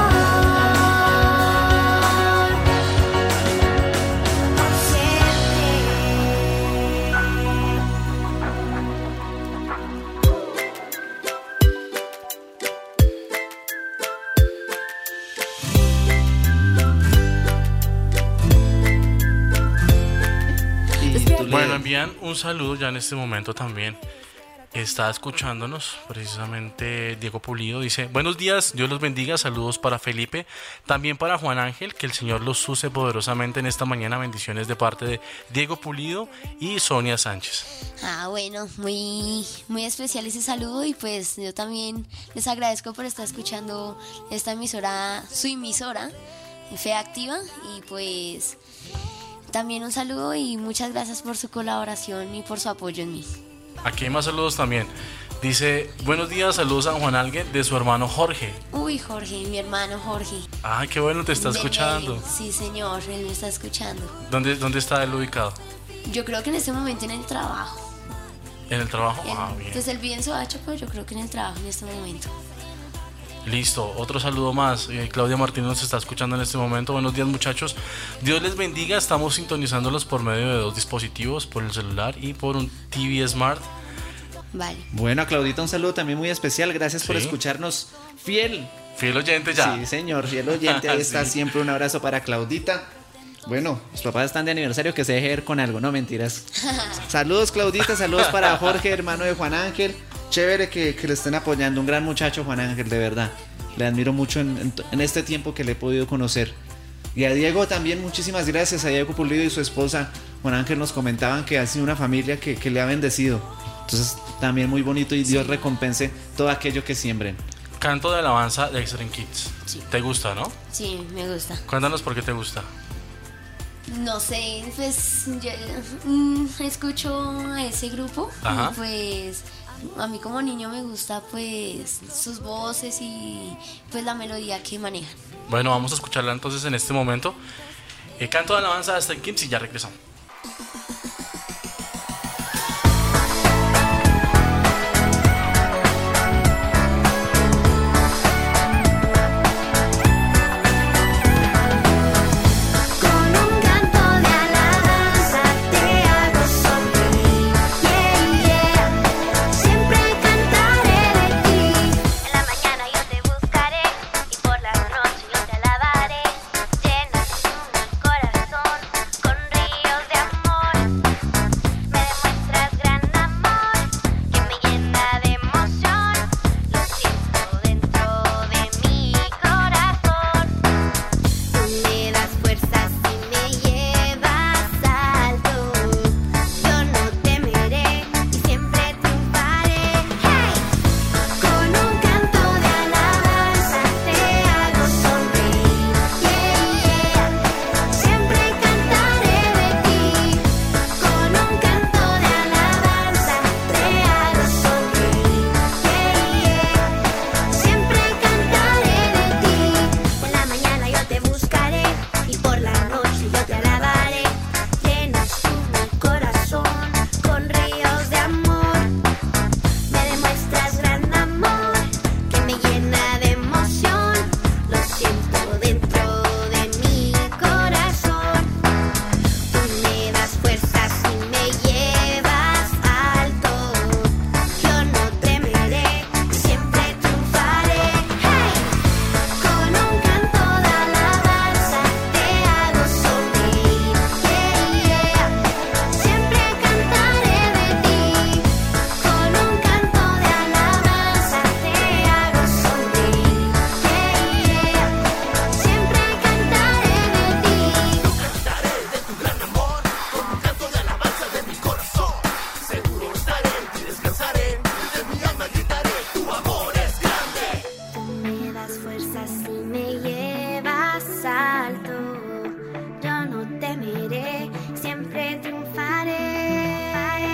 Y tú le- Bueno, envían un saludo ya en este momento también. Está escuchándonos precisamente Diego Pulido. Dice, buenos días, Dios los bendiga, saludos para Felipe, también para Juan Ángel, que el Señor los use poderosamente en esta mañana. Bendiciones de parte de Diego Pulido y Sonia Sánchez. Ah, bueno, muy, muy especial ese saludo y pues yo también les agradezco por estar escuchando esta emisora, su emisora, Fe Activa, y pues también un saludo y muchas gracias por su colaboración y por su apoyo en mí. Aquí hay más saludos también. Dice, buenos días, saludos a Juan Ángel de su hermano Jorge. Uy, Jorge, mi hermano Jorge. Ah, qué bueno, te está De escuchando. Medellín. Sí, señor, él me está escuchando. ¿Dónde, dónde está él ubicado? Yo creo que en este momento en el trabajo. ¿En el trabajo? Él- Ah, bien. Pues él vive en Soacha, pero yo creo que en el trabajo en este momento. Listo, otro saludo más. Eh, Claudia Martínez nos está escuchando en este momento. Buenos días, muchachos. Dios les bendiga. Estamos sintonizándolos por medio de dos dispositivos, por el celular y por un T V Smart. Vale. Bueno, a Claudita un saludo también muy especial. Gracias por Sí. escucharnos fiel. Fiel oyente ya. Sí, señor, fiel oyente. Ahí está Sí. siempre un abrazo para Claudita. Bueno, los papás están de aniversario, que se deje ver con algo, no mentiras. Saludos, Claudita, saludos para Jorge, hermano de Juan Ángel. Chévere que, que le estén apoyando. Un gran muchacho, Juan Ángel, de verdad. Le admiro mucho en, en, en este tiempo que le he podido conocer. Y a Diego también, muchísimas gracias. A Diego Pulido y su esposa, Juan Ángel, nos comentaban que ha sido una familia que, que le ha bendecido. Entonces, también muy bonito y Dios recompense todo aquello que siembren. Canto de alabanza de Extreme Kids. Sí. ¿Te gusta, no? Sí, me gusta. Cuéntanos por qué te gusta. No sé, pues yo mm, escucho a ese grupo. Ajá. Y pues a mí como niño me gusta pues sus voces y pues la melodía que manejan. Bueno, vamos a escucharla entonces en este momento. Eh, canto de alabanza de Extreme Kids y ya regresamos. Con un canto de alabanza te hago sonreír, yeah, yeah. Siempre cantaré de ti. En la mañana yo te buscaré y por la noche yo te alabaré. Llenas tú mi corazón con ríos más alto. Yo no temeré, siempre triunfaré.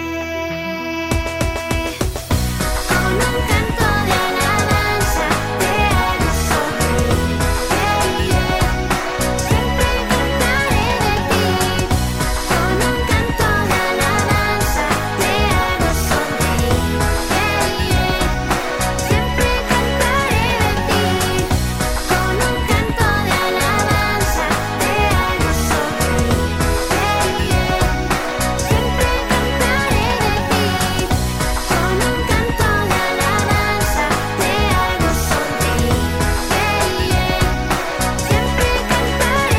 Con un canto de alabanza te hago sonreír. Yeah, yeah. Siempre cantaré de ti. Con un canto de alabanza te hago sonreír. Yeah, yeah. Siempre cantaré de ti. Con un canto de alabanza te hago sonreír. Yeah, yeah. Siempre cantaré de ti. Con un canto de alabanza te hago sonreír. Yeah, yeah. Siempre cantaré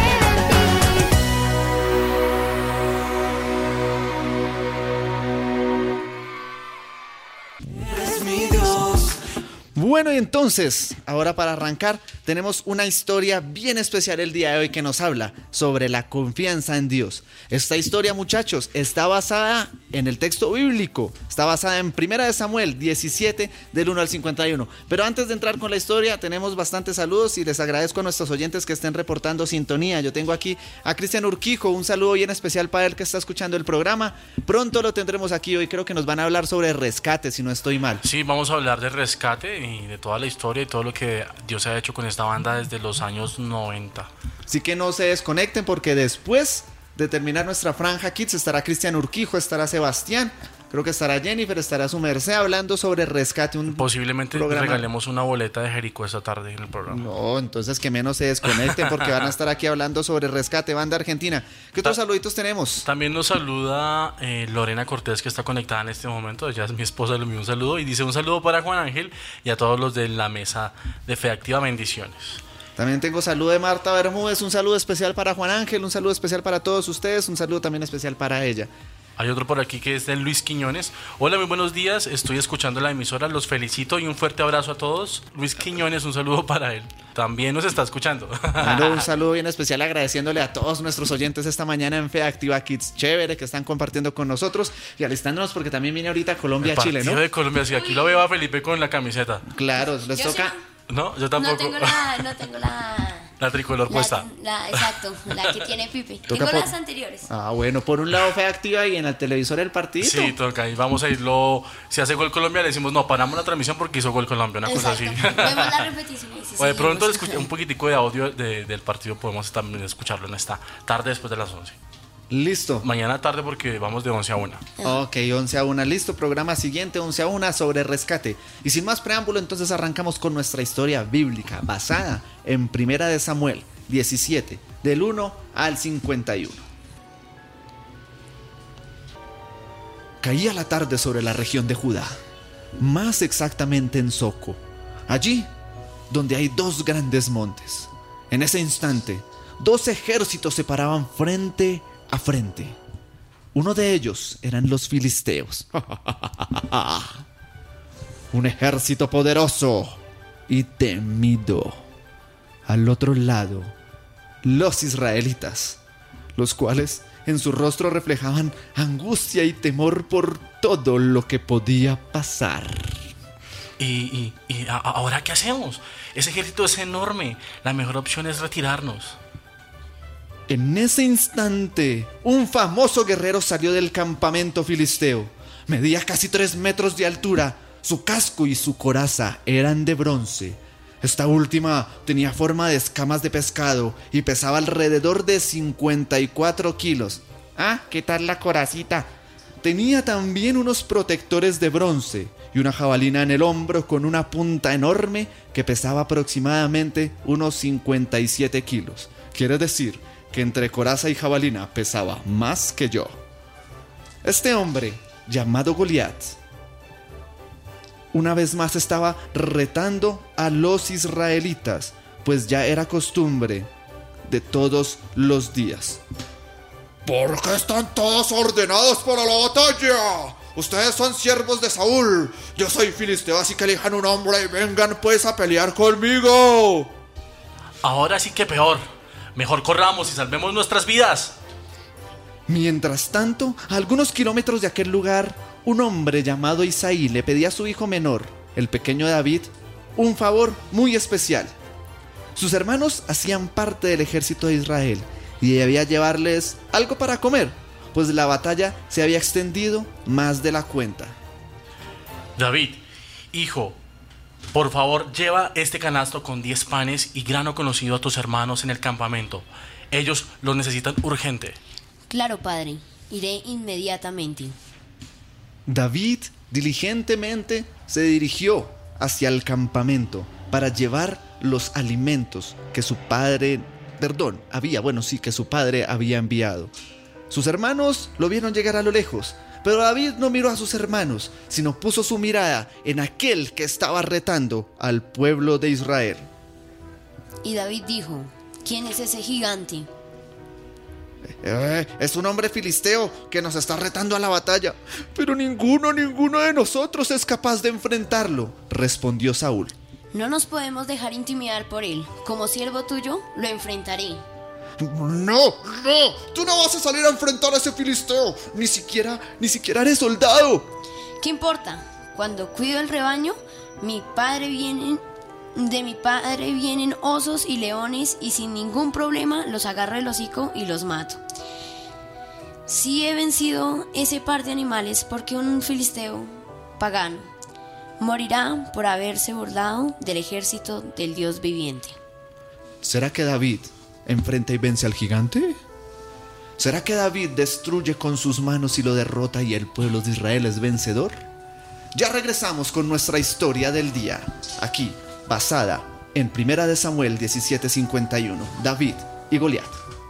de ti. Eres mi Dios. Bueno, y entonces, ahora para arrancar, tenemos una historia bien especial el día de hoy que nos habla sobre la confianza en Dios. Esta historia, muchachos, está basada en el texto bíblico, está basada en Primera de Samuel diecisiete, del uno al cincuenta y uno. Pero antes de entrar con la historia, tenemos bastantes saludos y les agradezco a nuestros oyentes que estén reportando sintonía. Yo tengo aquí a Cristian Urquijo, un saludo bien especial para él que está escuchando el programa. Pronto lo tendremos aquí, hoy creo que nos van a hablar sobre rescate, si no estoy mal. Sí, vamos a hablar de rescate y de toda la historia y todo lo que Dios ha hecho con esta banda desde los años noventa. Así que no se desconecten porque después de terminar nuestra franja Kids estará Cristian Urquijo, estará Sebastián, creo que estará Jennifer, estará su merced hablando sobre rescate. Un Posiblemente programa. regalemos una boleta de Jericó esta tarde en el programa. No, entonces que menos se desconecten porque van a estar aquí hablando sobre rescate, banda argentina. ¿Qué otros Ta- saluditos tenemos? También nos saluda eh, Lorena Cortés, que está conectada en este momento. Ella es mi esposa, le envío un saludo. Y dice un saludo para Juan Ángel y a todos los de la mesa de Fe Activa. Bendiciones. También tengo saludo de Marta Bermúdez, un saludo especial para Juan Ángel, un saludo especial para todos ustedes, un saludo también especial para ella. Hay otro por aquí que es de Luis Quiñones. Hola, muy buenos días. Estoy escuchando la emisora. Los felicito y un fuerte abrazo a todos. Luis Quiñones, un saludo para él. También nos está escuchando. Bueno, un saludo bien especial agradeciéndole a todos nuestros oyentes esta mañana en Fe Activa Kids. Chévere que están compartiendo con nosotros y alistándonos porque también viene ahorita Colombia-Chile, Partido ¿no? de Colombia. Si aquí lo veo a Felipe con la camiseta. Claro, les Yo toca. sí No, yo No tampoco. tengo la, no tengo la, La tricolor puesta. la, la- exacto, la que tiene Pipe. Toca Tengo por- las anteriores. Ah, bueno, por un lado Fe Activa y en el televisor el partido. Sí, toca. Y vamos a irlo. Si hace gol Colombia, le decimos, no, paramos la transmisión porque hizo gol Colombia. Una cosa así. Exacto. Vemos la repetición y sí, O de pronto seguimos. escucha- un poquitico de audio de- del partido podemos también escucharlo en esta tarde después de las once. Listo. Mañana tarde porque vamos de once a una. Ok, once a una, listo. Programa siguiente, once a una sobre rescate. Y sin más preámbulo, entonces arrancamos con nuestra historia bíblica basada en Primera de Samuel diecisiete, del uno al cincuenta y uno. Caía la tarde sobre la región de Judá, más exactamente en Soco, allí donde hay dos grandes montes. En ese instante, dos ejércitos se paraban frente a frente. Uno de ellos eran los filisteos. Un ejército poderoso y temido. Al otro lado, los israelitas, los cuales en su rostro reflejaban angustia y temor por todo lo que podía pasar. ¿Y, y, y a- ahora qué hacemos? Ese ejército es enorme. La mejor opción es retirarnos. En ese instante, un famoso guerrero salió del campamento filisteo. Medía casi tres metros de altura. Su casco y su coraza eran de bronce. Esta última tenía forma de escamas de pescado y pesaba alrededor de cincuenta y cuatro kilos. Ah, ¿qué tal la coracita? Tenía también unos protectores de bronce y una jabalina en el hombro con una punta enorme que pesaba aproximadamente unos cincuenta y siete kilos. Quiere decir que entre coraza y jabalina pesaba más que yo. Este hombre, llamado Goliat, una vez más estaba retando a los israelitas, pues ya era costumbre de todos los días. ¿Por qué están todos ordenados para la batalla? Ustedes son siervos de Saúl. Yo soy filisteo, así que elijan un hombre y vengan pues a pelear conmigo. Ahora sí que peor. Mejor corramos y salvemos nuestras vidas. Mientras tanto, a algunos kilómetros de aquel lugar, un hombre llamado Isaí le pedía a su hijo menor, el pequeño David, un favor muy especial. Sus hermanos hacían parte del ejército de Israel y debía llevarles algo para comer, pues la batalla se había extendido más de la cuenta. David, hijo, por favor, lleva este canasto con diez panes y grano conocido a tus hermanos en el campamento. Ellos lo necesitan urgente. Claro, padre, iré inmediatamente. David diligentemente se dirigió hacia el campamento para llevar los alimentos que su padre, perdón, había, bueno, sí, que su padre había enviado. Sus hermanos lo vieron llegar a lo lejos, pero David no miró a sus hermanos, sino puso su mirada en aquel que estaba retando al pueblo de Israel. Y David dijo: ¿quién es ese gigante? Eh, es un hombre filisteo que nos está retando a la batalla, pero ninguno, ninguno de nosotros es capaz de enfrentarlo, respondió Saúl. No nos podemos dejar intimidar por él. Como siervo tuyo, lo enfrentaré. No, no, tú no vas a salir a enfrentar a ese filisteo, ni siquiera, ni siquiera eres soldado. ¿Qué importa? Cuando cuido el rebaño, mi padre viene, de mi padre vienen osos y leones y sin ningún problema los agarro el hocico y los mato. Sí he vencido ese par de animales porque un filisteo pagano morirá por haberse burlado del ejército del Dios viviente. ¿Será que David enfrenta y vence al gigante? ¿Será que David destruye con sus manos y lo derrota y el pueblo de Israel es vencedor? Ya regresamos con nuestra historia del día, aquí, basada en Primera de Samuel diecisiete cincuenta y uno, David y Goliat.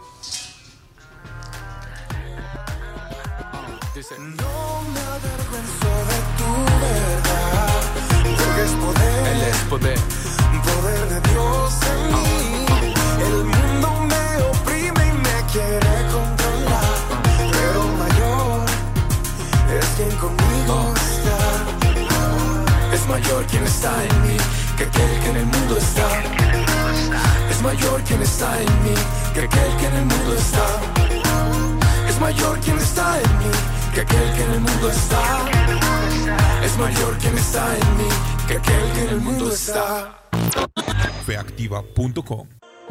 No me avergüenzo de tu verdad, porque es poder, Él es poder, poder de Dios en mí. El mundo me oprime y me quiere controlar, pero mayor es quien conmigo está. es mayor quien está en mí que aquel que en el mundo está. Es mayor quien está en mí que aquel que en el mundo está. Es mayor quien está en mí que aquel que en el mundo está. Es mayor quien está en mí que aquel que en el mundo está. feactiva punto com.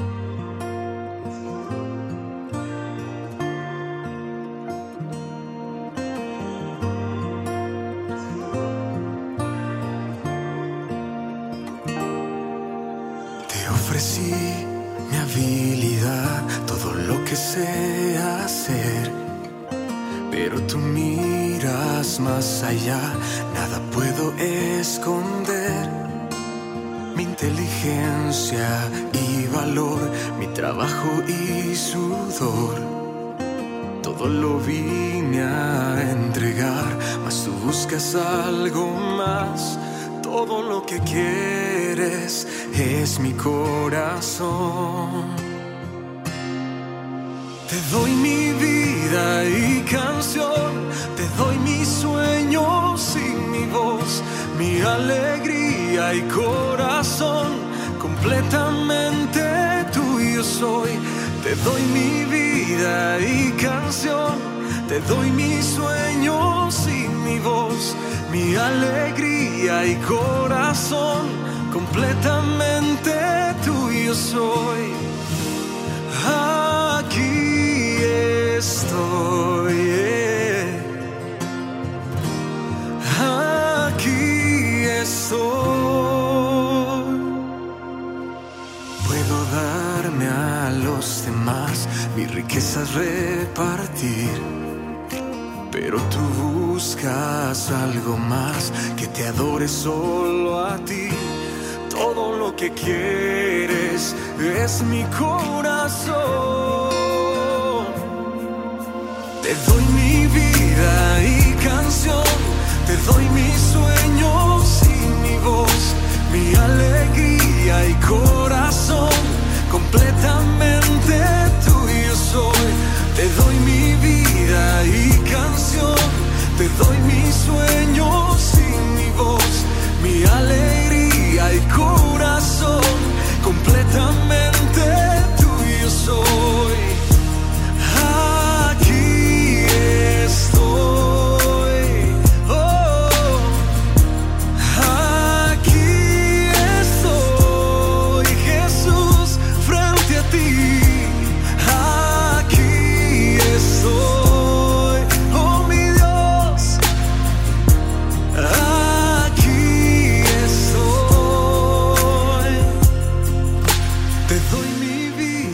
Te ofrecí mi habilidad, todo lo que sé hacer, pero tú miras más allá, nada puedo esconder. Mi inteligencia y valor, mi trabajo y sudor, todo lo vine a entregar, mas tú buscas algo más. Todo lo que quieres es mi corazón. Te doy mi vida y canción, te doy mis sueños y mi voz, mi alegría y corazón, completamente tuyo soy. Te doy mi vida y canción, te doy mis sueños y mi voz, mi alegría y corazón, completamente tuyo soy. Aquí estoy, eh. Aquí estoy. Puedo darme a los demás, mis riquezas repartir, pero tú buscas algo más, que te adore solo a ti. Todo lo que quieres es mi corazón. Te doy mi vida y canción, te doy mis sueños y mi voz, mi alegría y corazón, completamente tuyo soy. Te doy mi vida y canción, te doy mis sueños y mi voz, mi alegría y corazón, completamente tuyo soy. Aquí estoy, oh, aquí estoy, Jesús,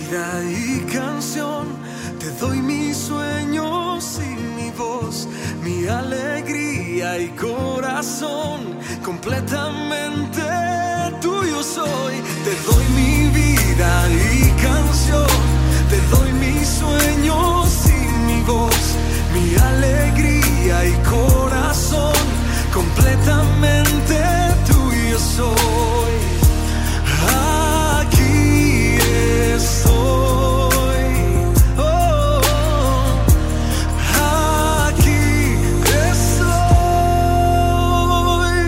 vida y canción, te doy mis sueños y mi voz, mi alegría y corazón, completamente tuyo soy. Te doy mi vida y canción, te doy mis sueños y mi voz, mi alegría y corazón, completamente tuyo soy. Aquí estoy, oh, aquí estoy.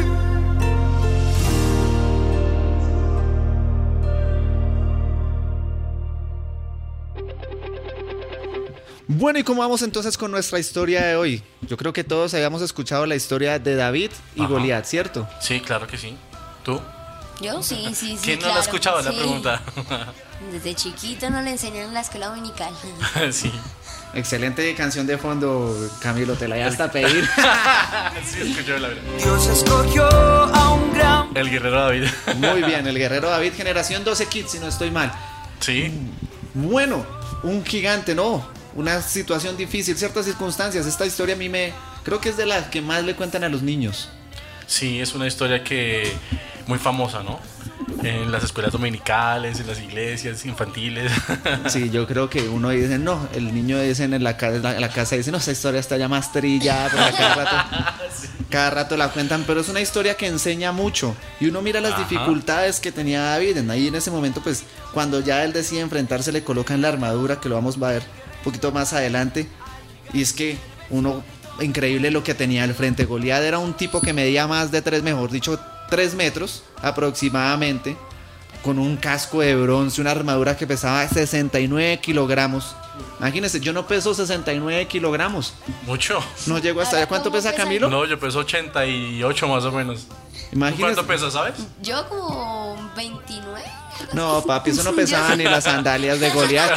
Bueno, ¿y cómo vamos entonces con nuestra historia de hoy? Yo creo que todos habíamos escuchado la historia de David y Ajá. Goliat, ¿cierto? Sí, claro que sí. ¿Tú? Yo sí, sí, sí. ¿Quién no claro, lo ha escuchado? Es sí. la pregunta. Desde chiquito nos le enseñan en la escuela dominical. Sí. Excelente canción de fondo, Camilo, te la voy hasta pedir. Sí, escuché la verdad. Dios escogió a un gran. El guerrero David. Muy bien, el guerrero David, generación doce Kids, si no estoy mal. Sí. Bueno, un gigante, ¿no? Una situación difícil, ciertas circunstancias. Esta historia a mí me... creo que es de las que más le cuentan a los niños. Sí, es una historia que muy famosa, ¿no? En las escuelas dominicales, en las iglesias infantiles. Sí, yo creo que uno dice, no, el niño dice en la, ca- en la casa, dice, no, esa historia está ya más trillada, pero cada rato, cada rato la cuentan, pero es una historia que enseña mucho. Y uno mira las Ajá. dificultades que tenía David. Ahí en ese momento, pues, cuando ya él decide enfrentarse, le colocan la armadura, que lo vamos a ver un poquito más adelante. Y es que uno, increíble lo que tenía al frente. Goliat era un tipo que medía más de tres, mejor dicho, tres metros aproximadamente, con un casco de bronce, una armadura que pesaba sesenta y nueve kilogramos. Imagínense, yo no peso sesenta y nueve kilogramos. Mucho. No llego hasta allá. ¿Cuánto ¿Cómo pesa pesa? Camilo? No, yo peso ochenta y ocho más o menos. ¿Tú Imagínense. ¿Cuánto pesas, sabes? Yo como veintinueve. No, papi, eso no pesaba ni las sandalias de Goliat.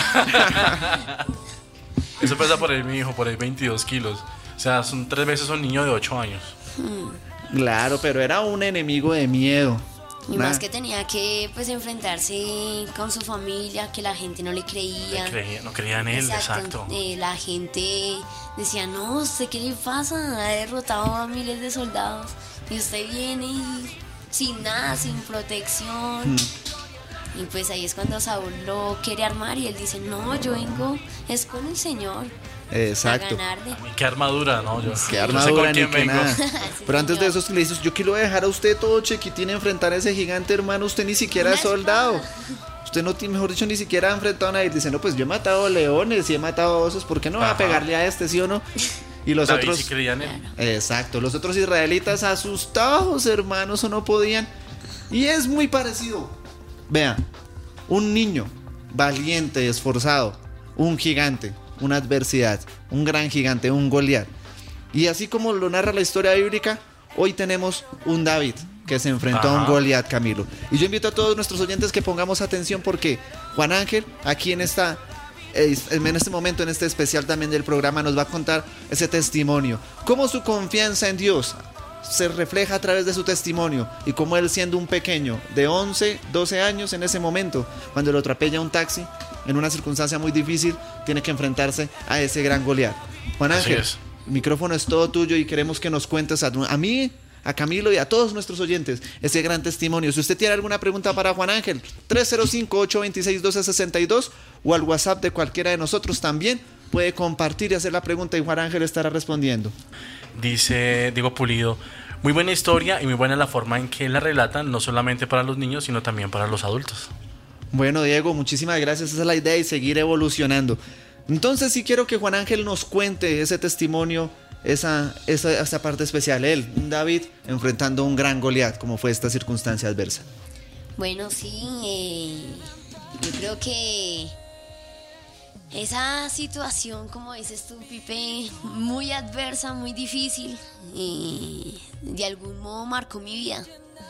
Eso pesa por ahí mi hijo, por ahí veintidós kilos. O sea, son tres veces un niño de ocho años. Claro, pero era un enemigo de miedo. Y Nah. más que tenía que pues enfrentarse con su familia, que la gente no le creía. No creía, no creía en él, exacto. Eh, la gente decía, no, ¿usted qué le pasa? Ha derrotado a miles de soldados y usted viene y sin nada, sin protección. Mm. Y pues ahí es cuando Saúl lo quiere armar y él dice, no, yo vengo, es con el Señor. Exacto. A ganarle. Y qué armadura, ¿no? Yo Qué no sé armadura con ni quién qué vengo. nada. Sí, Pero antes de señor. eso le dices, yo quiero dejar a usted todo chiquitín enfrentar a ese gigante, hermano. Usted ni siquiera Una es soldado. espada. Usted no tiene, mejor dicho, ni siquiera ha enfrentado a nadie. Dice, no, pues yo he matado leones y he matado osos. ¿Por qué no va a Ajá. pegarle a este, sí o no? Y los David otros... sí creía en él. Exacto, los otros israelitas asustados, hermanos, o no podían. Y es muy parecido. Vean, un niño valiente, esforzado, un gigante, una adversidad, un gran gigante, un Goliat. Y así como lo narra la historia bíblica, hoy tenemos un David que se enfrentó Ajá. a un Goliat, Camilo. Y yo invito a todos nuestros oyentes que pongamos atención porque Juan Ángel, aquí en esta eh, en este momento, en este especial también del programa, nos va a contar ese testimonio. Cómo su confianza en Dios se refleja a través de su testimonio y cómo él, siendo un pequeño de once, doce años en ese momento, cuando lo atropella un taxi en una circunstancia muy difícil, tiene que enfrentarse a ese gran Goliat. Juan Así Ángel, es. el micrófono es todo tuyo y queremos que nos cuentes a, a mí, a Camilo y a todos nuestros oyentes ese gran testimonio. Si usted tiene alguna pregunta para Juan Ángel, tres cero cinco, ocho dos seis, uno dos seis dos o al WhatsApp de cualquiera de nosotros también puede compartir y hacer la pregunta y Juan Ángel estará respondiendo. Dice Diego Pulido, muy buena historia y muy buena la forma en que la relatan, no solamente para los niños, sino también para los adultos. Bueno, Diego, muchísimas gracias. Esa es la idea y seguir evolucionando. Entonces sí quiero que Juan Ángel nos cuente ese testimonio, esa, esa, esa parte especial. Él, un David, enfrentando a un gran Goliat, como fue esta circunstancia adversa. Bueno, sí, eh, yo creo que esa situación, como dices tú, Pipe, muy adversa, muy difícil, eh, de algún modo marcó mi vida.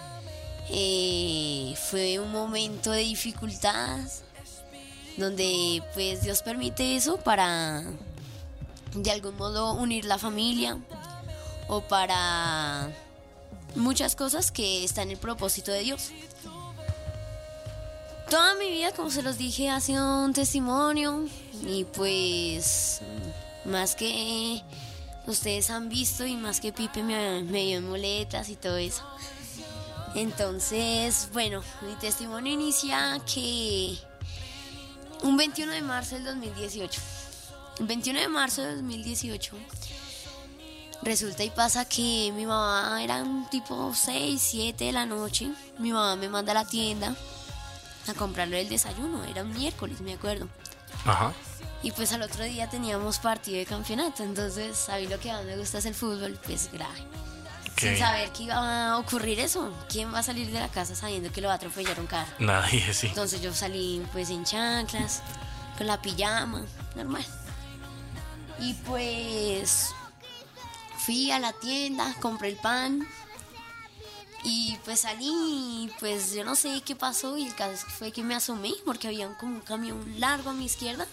Eh, fue un momento de dificultad donde pues Dios permite eso para de algún modo unir la familia o para muchas cosas que están en el propósito de Dios. toda mi vida, como se los dije, ha sido un testimonio y pues más que ustedes han visto y más que Pipe me, me dio en muletas y todo eso. Entonces, bueno, mi testimonio inicia que un veintiuno de marzo del dos mil dieciocho. El veintiuno de marzo del dos mil dieciocho resulta y pasa que mi mamá era un tipo seis, siete de la noche. Mi mamá me manda a la tienda a comprarle el desayuno, era un miércoles, me acuerdo. Ajá. Y pues al otro día teníamos partido de campeonato, entonces sabí lo que más me gusta es el fútbol, pues grave. Okay. Sin saber que iba a ocurrir eso. ¿Quién va a salir de la casa sabiendo que lo va a atropellar un carro? Nadie, sí. Entonces yo salí pues en chanclas, con la pijama, normal. Y pues fui a la tienda, compré el pan y pues salí y pues yo no sé qué pasó y el caso fue que me asomé porque había un, como un camión largo a mi izquierda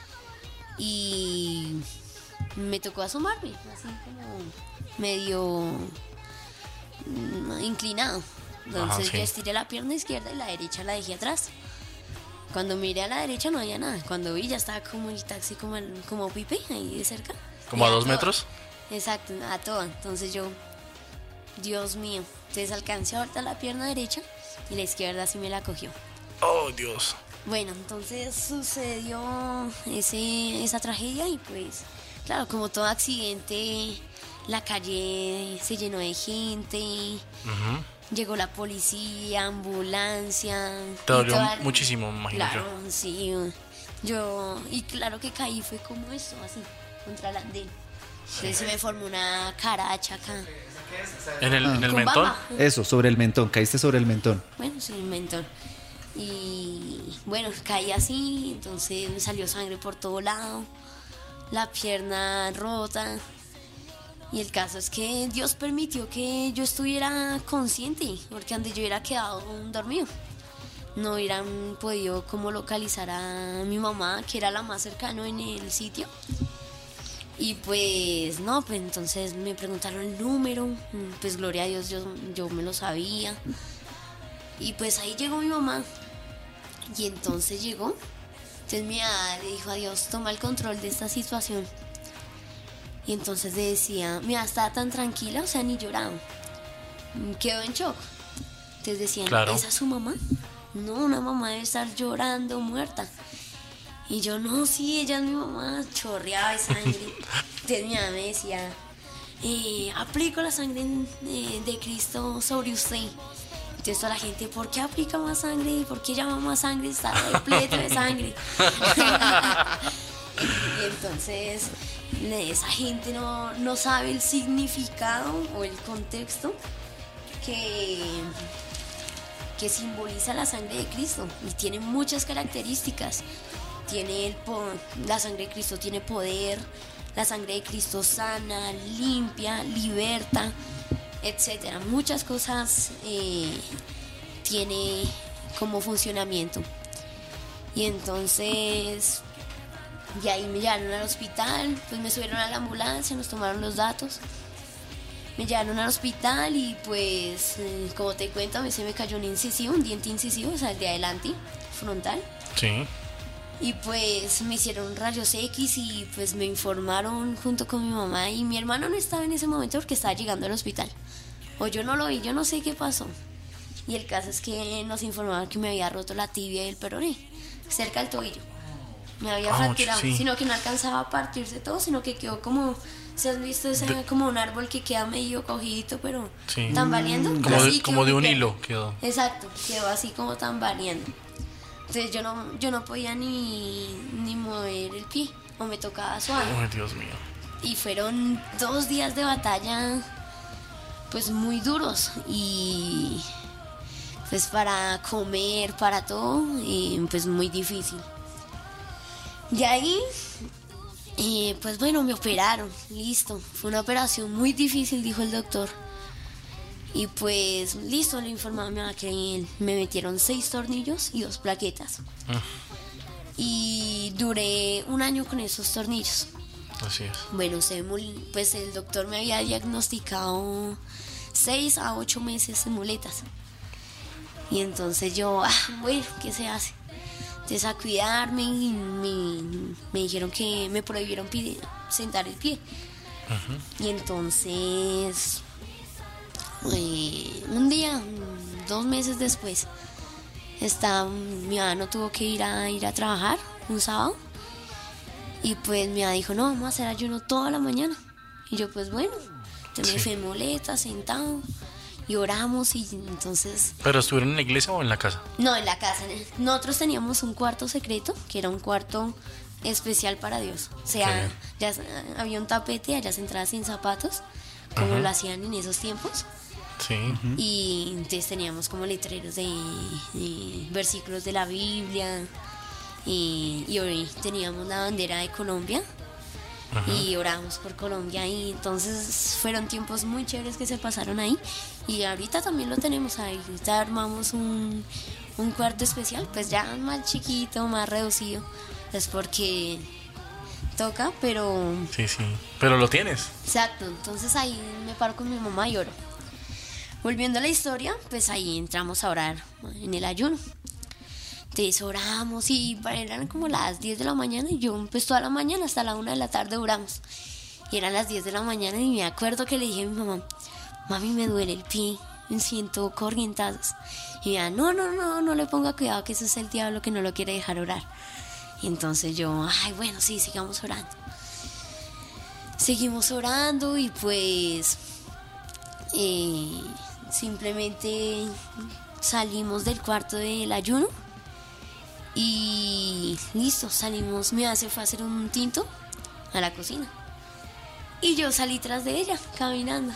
y me tocó asomarme, así como medio inclinado. Entonces Ajá, sí. yo estiré la pierna izquierda y la derecha la dejé atrás. Cuando miré a la derecha no había nada. Cuando vi ya estaba como el taxi, como, el, como Pipe, ahí de cerca. ¿Como a dos toda. metros? Exacto, a toda. Entonces yo, Dios mío. Entonces alcancé ahorita la pierna derecha y la izquierda sí me la cogió. Oh, Dios. Bueno, entonces sucedió ese, esa tragedia y pues, claro, como todo accidente, la calle se llenó de gente. Uh-huh. Llegó la policía, ambulancia. Te dolió toda- muchísimo, me imagino Claro, sí. Yo, y claro que caí, fue como esto, así, contra el andén. Entonces se me formó una caracha acá. yo. ¿En el, en el Con mentón? baba. Eso, sobre el mentón, caíste sobre el mentón. Bueno, sí, el mentón. Y bueno, caí así, entonces me salió sangre por todo lado, la pierna rota. Y el caso es que Dios permitió que yo estuviera consciente, porque antes yo hubiera quedado dormido. No hubieran podido como localizar a mi mamá, que era la más cercana en el sitio. Y pues no, pues entonces me preguntaron el número, pues gloria a Dios yo, yo me lo sabía. Y pues ahí llegó mi mamá. Y entonces llegó. Entonces mi mamá le dijo a Dios, toma el control de esta situación. Y entonces le decía, mi mamá estaba tan tranquila, o sea, ni lloraba. Quedó en shock. Entonces decían, Claro. ¿esa es su mamá? No, una mamá debe estar llorando, muerta. Y yo, no, sí, ella es mi mamá, chorreaba de sangre. Entonces mi mamá me decía, eh, aplico la sangre eh, de Cristo sobre usted. Entonces toda la gente, ¿por qué aplica más sangre? ¿Por qué llama más sangre? Está repleto de sangre. Y entonces esa gente no, no sabe el significado o el contexto que, que simboliza la sangre de Cristo. Y tiene muchas características. Tiene el po- la sangre de Cristo tiene poder, la sangre de Cristo sana, limpia, liberta, etcétera. Muchas cosas eh, tiene como funcionamiento. Y entonces, y ahí me llevaron al hospital, pues me subieron a la ambulancia, nos tomaron los datos. Me llevaron al hospital y pues, eh, como te cuento, a mí se me cayó un incisivo, un diente incisivo, o sea, el de adelante, frontal. Sí. Y pues me hicieron rayos X y pues me informaron junto con mi mamá y mi hermano no estaba en ese momento porque estaba llegando al hospital. O yo no lo vi, yo no sé qué pasó. Y el caso es que nos informaron que me había roto la tibia y el peroné, cerca del tobillo. Me había Ouch, fracturado, sí. sino que no alcanzaba a partirse todo, sino que quedó como, ¿se has visto ese, De- como un árbol que queda medio cogidito, pero Sí. tambaleando? Como Así de, quedó como de mi un pierna. hilo quedó. Exacto, quedó así como tambaleando. Entonces yo no, yo no podía ni, ni mover el pie, o me tocaba suave. Ay, Dios mío. Y fueron dos días de batalla, pues muy duros. Y pues para comer, para todo, eh, pues muy difícil. De ahí, eh, pues bueno, me operaron, listo. Fue una operación muy difícil, dijo el doctor. Y pues listo, le informaba a mi mamá que me metieron seis tornillos y dos plaquetas. Y duré un año con esos tornillos. Así es. Bueno, se mul- pues el doctor me había diagnosticado seis a ocho meses de muletas. Y entonces yo, ah, bueno, ¿qué se hace? Entonces a cuidarme y me, me dijeron que me prohibieron pide, sentar el pie. Uh-huh. Y entonces, eh, un día, dos meses después, está, mi mamá no tuvo que ir a, ir a trabajar un sábado. Y pues mi mamá dijo, no, vamos a hacer ayuno toda la mañana. Y yo, pues bueno, entonces me fui en muleta, sentado, y oramos y entonces... ¿Pero estuvieron en la iglesia o en la casa? No, en la casa. Nosotros teníamos un cuarto secreto, que era un cuarto especial para Dios. O sea, ya había un tapete, allá se entraba sin zapatos, como uh-huh. lo hacían en esos tiempos. Sí. Uh-huh. Y entonces teníamos como letreros de, de versículos de la Biblia. Y, y hoy teníamos la bandera de Colombia. Uh-huh. Y oramos por Colombia. Y entonces fueron tiempos muy chéveres que se pasaron ahí. Y ahorita también lo tenemos. Ahorita armamos un, un cuarto especial, pues ya más chiquito, más reducido. Es porque toca, pero... Sí, sí, pero lo tienes. Exacto, entonces ahí me paro con mi mamá y oro. Volviendo a la historia, pues ahí entramos a orar en el ayuno. Entonces oramos y eran como las diez de la mañana y yo pues toda la mañana hasta la una de la tarde oramos. Y eran las diez de la mañana y me acuerdo que le dije a mi mamá, mami, me duele el pie, me siento corrientazos. Y me dijo, no, no, no, no le ponga cuidado que eso es el diablo que no lo quiere dejar orar. Y entonces yo, ay, bueno, sí, sigamos orando. Seguimos orando y pues eh, simplemente salimos del cuarto del ayuno. Y listo, salimos, mi se fue a hacer un tinto a la cocina. Y yo salí tras de ella, caminando.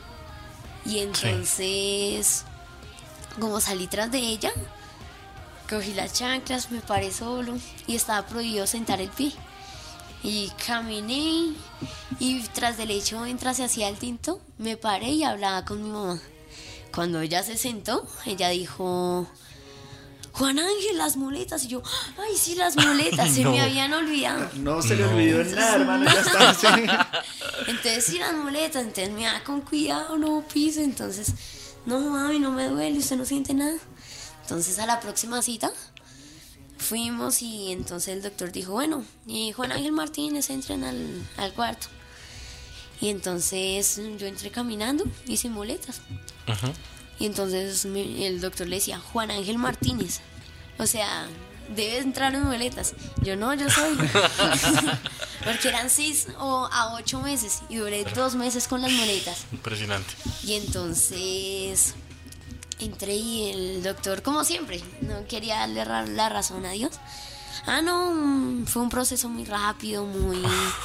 Y entonces, sí. como salí tras de ella, cogí las chanclas, me paré solo y estaba prohibido sentar el pie. Y caminé y tras del hecho, mientras se hacía el tinto, me paré y hablaba con mi mamá. Cuando ella se sentó, ella dijo... Juan Ángel, las muletas. Y yo, ay, sí, las muletas, se no. me habían olvidado. No se le no. olvidó nada, hermano, ya está así. Entonces, sí, las muletas, entonces me da con cuidado, no pise. Entonces, no, mami, no me duele, usted no siente nada. Entonces, a la próxima cita, fuimos y entonces el doctor dijo, bueno, y Juan Ángel Martínez, entren al, al cuarto. Y entonces, yo entré caminando y sin muletas. Ajá. Uh-huh. Y entonces el doctor le decía, Juan Ángel Martínez, o sea, debe entrar en muletas. Yo no, yo soy. Porque eran seis o a ocho meses y duré dos meses con las muletas. Impresionante. Y entonces entré y el doctor, como siempre, no quería darle la razón a Dios. Ah, no, fue un proceso muy rápido, muy,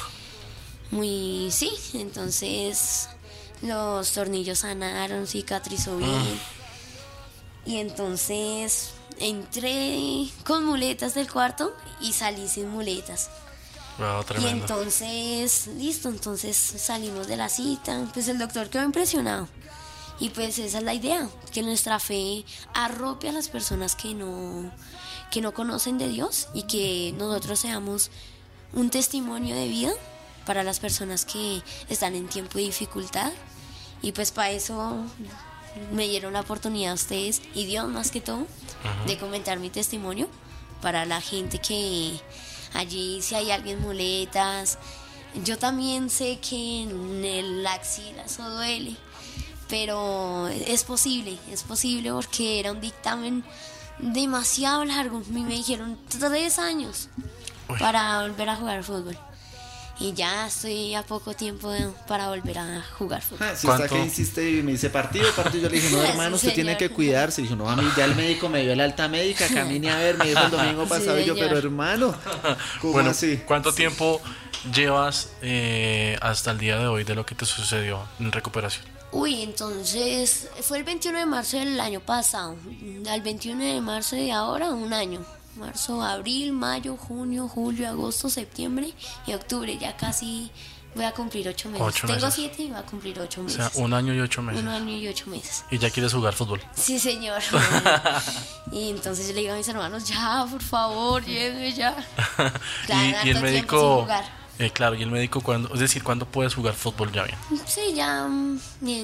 muy, sí, entonces... Los tornillos sanaron, cicatrizó bien. Uh. Y entonces entré con muletas del cuarto y salí sin muletas. Wow, tremendo. Y entonces, listo, entonces salimos de la cita. Pues el doctor quedó impresionado. Y pues esa es la idea, que nuestra fe arrope a las personas que no, que no conocen de Dios y que nosotros seamos un testimonio de vida para las personas que están en tiempo de dificultad. Y pues para eso me dieron la oportunidad a ustedes y Dios más que todo, uh-huh. de comentar mi testimonio para la gente que allí, si hay alguien muletas. Yo también sé que en el axila eso duele, pero es posible, es posible porque era un dictamen demasiado largo. A mí me dijeron tres años Uy. para volver a jugar fútbol. Y ya estoy a poco tiempo de, para volver a jugar fútbol. Ah, si está que insiste y me dice partido, partido, yo le dije, no, hermano, sí, usted tiene que cuidarse. Y dijo, no, a mí ya el médico me dio el alta médica, camine a ver, me dijo el domingo pasado. Sí, y yo, pero hermano, ¿cómo bueno, así? ¿Cuánto tiempo llevas eh, hasta el día de hoy de lo que te sucedió en recuperación? Uy, entonces, fue el veintiuno de marzo del año pasado. Al veintiuno de marzo de ahora, un año. Marzo, abril, mayo, junio, julio, agosto, septiembre y octubre. Ya casi voy a cumplir ocho meses. Ocho Tengo meses. siete y voy a cumplir ocho meses. O sea, un año y ocho meses. Un año y ocho meses. ¿Y ya quieres jugar fútbol? Sí, señor. Y entonces yo le digo a mis hermanos, ya, por favor, llegue ya. y, y el médico, Eh, claro, y el médico, cuando, es decir, ¿cuándo puedes jugar fútbol ya bien? Sí, ya mm,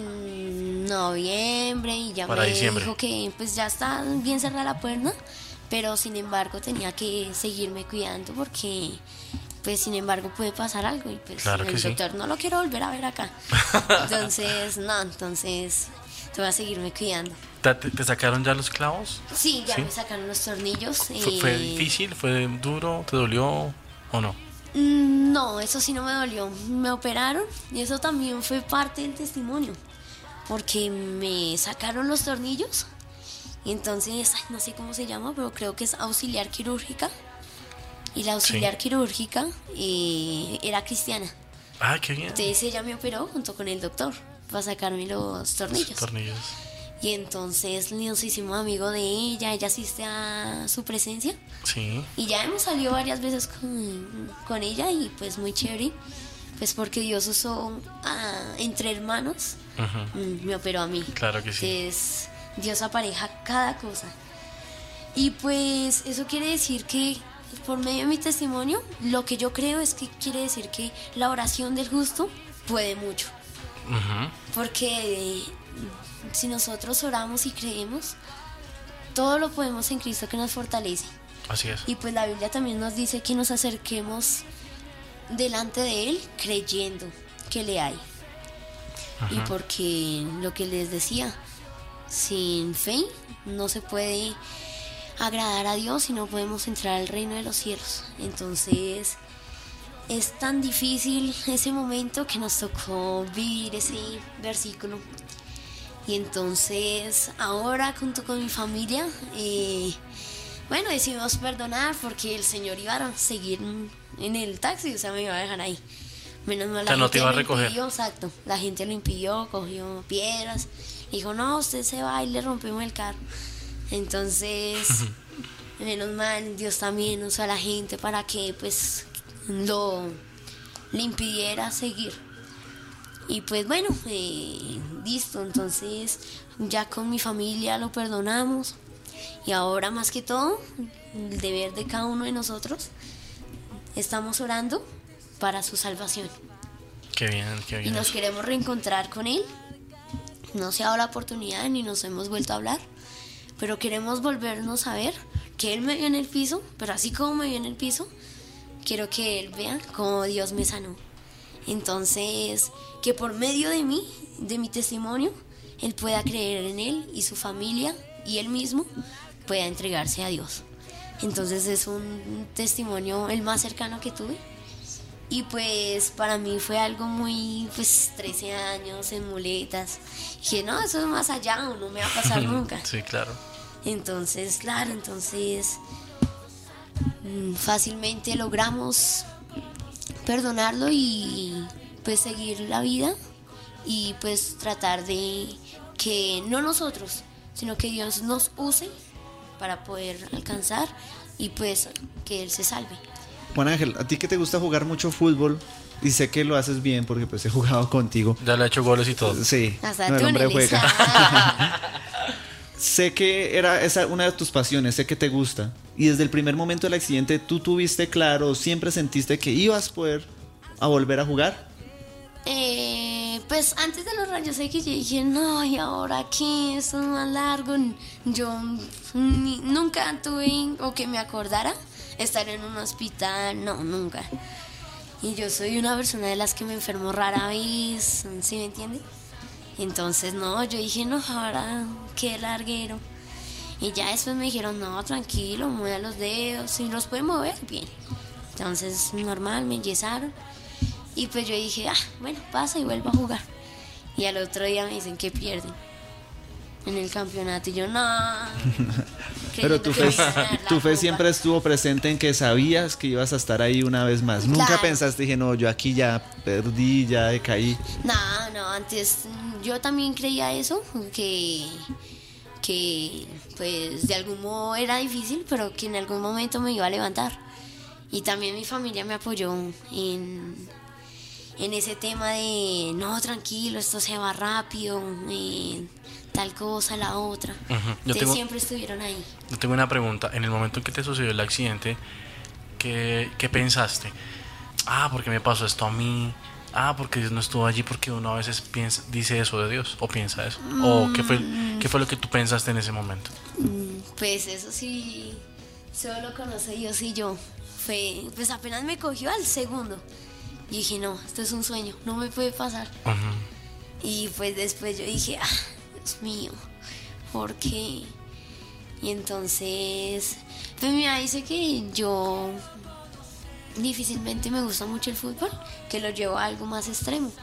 en noviembre y ya Para me diciembre. dijo que pues ya está bien cerrada la puerta, pero sin embargo tenía que seguirme cuidando porque pues sin embargo puede pasar algo y pues Claro que el sí. doctor no lo quiero volver a ver acá. Entonces, no, entonces te voy a seguirme cuidando. ¿Te, te- te sacaron ya los clavos? Sí, ya ¿Sí? me sacaron los tornillos. ¿Fue, eh, fue difícil? ¿Fue duro? ¿Te dolió o no? Mm, No, eso sí no me dolió. Me operaron y eso también fue parte del testimonio. Porque me sacaron los tornillos y entonces, ay, no sé cómo se llama, pero creo que es auxiliar quirúrgica. Y la auxiliar Sí. quirúrgica eh, era cristiana. Ah, qué bien. Entonces ella me operó junto con el doctor para sacarme los tornillos. Tornillos. Y entonces nos hicimos amigos de ella, ella asiste a su presencia. Sí. Y ya hemos salido varias veces con, con ella y pues muy chévere, pues porque Dios usó a- entre hermanos, Ujú. mm, me operó a mí. Claro que sí. Entonces Dios apareja cada cosa. Y pues eso quiere decir que por medio de mi testimonio, lo que yo creo es que quiere decir que la oración del justo puede mucho. Ujú. Porque eh, si nosotros oramos y creemos, todo lo podemos en Cristo que nos fortalece. Así es. Y pues la Biblia también nos dice que nos acerquemos delante de Él creyendo que le hay. Y Ajá. porque lo que les decía, sin fe no se puede agradar a Dios y no podemos entrar al reino de los cielos. Entonces es tan difícil ese momento que nos tocó vivir ese versículo. Y entonces ahora junto con mi familia, eh, bueno, decidimos perdonar porque el Señor iba a seguir en el taxi, o sea, me iba a dejar ahí. Menos mal O sea, la no te gente iba a lo recoger. impidió, exacto. La gente lo impidió, cogió piedras. Dijo, no, usted se va y le rompimos el carro. Entonces, menos mal, Dios también usó a la gente para que pues lo le impidiera seguir. Y pues bueno, eh, listo, entonces ya con mi familia lo perdonamos. Y ahora más que todo, el deber de cada uno de nosotros, estamos orando para su salvación. Qué bien, qué Y bien. nos eso. queremos reencontrar con Él. No se ha dado la oportunidad ni nos hemos vuelto a hablar, pero queremos volvernos a ver, que Él me vio en el piso, pero así como me vio en el piso, quiero que Él vea cómo Dios me sanó. Entonces, que por medio de mí, de mi testimonio, Él pueda creer en Él y su familia y Él mismo pueda entregarse a Dios. Entonces es un testimonio el más cercano que tuve. Y pues para mí fue algo muy, pues trece años en muletas. Dije, no, eso es más allá, no me va a pasar nunca. Sí, claro. Entonces, claro, entonces mm, fácilmente logramos perdonarlo y pues seguir la vida y pues tratar de que no nosotros, sino que Dios nos use para poder alcanzar y pues que Él se salve. Juan Ángel, a ti que te gusta jugar mucho fútbol y sé que lo haces bien porque pues he jugado contigo. Ya le ha hecho goles y todo. Sí, Hasta no, el hombre túneles. juega. Sé que era esa una de tus pasiones, sé que te gusta. Y desde el primer momento del accidente, ¿tú tuviste claro, siempre sentiste que ibas a poder a volver a jugar? Eh, pues antes de los rayos X yo dije, no, y ahora qué, esto es más largo. Yo ni- nunca tuve, o que me acordara, estar en un hospital, no, nunca. Y yo soy una persona de las que me enfermo rara vez, ¿sí me entiende? Entonces, no, yo dije, no, ahora qué larguero. Y ya después me dijeron, no, tranquilo, mueva los dedos, si los puede mover, bien. Entonces, normal, me enyesaron. Y pues yo dije, ah, bueno, pasa y vuelvo a jugar. Y al otro día me dicen que pierden en el campeonato. Y yo, no. Pero tu fe, tu fe siempre estuvo presente en que sabías que ibas a estar ahí una vez más. Nunca Claro. pensaste, dije, no, yo aquí ya perdí, ya decaí. No, no, antes mm, yo también creía eso, que, que pues de algún modo era difícil, pero que en algún momento me iba a levantar. Y también mi familia me apoyó en, en ese tema de, no, tranquilo, esto se va rápido, eh, tal cosa, la otra. Ujú. Yo Entonces tengo- siempre estuvieron ahí. Yo tengo una pregunta. En el momento en que te sucedió el accidente, ¿qué, qué pensaste? ah, ¿por qué me pasó esto a mí? Ah, porque Dios no estuvo allí, porque uno a veces piensa, dice eso de Dios, o piensa eso. Mm. ¿O qué fue, qué fue lo que tú pensaste en ese momento? Pues eso sí, solo lo conoce Dios y yo. Fue, pues apenas me cogió al segundo. Y dije, no, esto es un sueño, no me puede pasar. Uh-huh. Y pues después yo dije, ah, Dios mío, ¿por qué? Y entonces, pues mi mamá dice que yo difícilmente me gusta mucho el fútbol, que lo llevo a algo más extremo.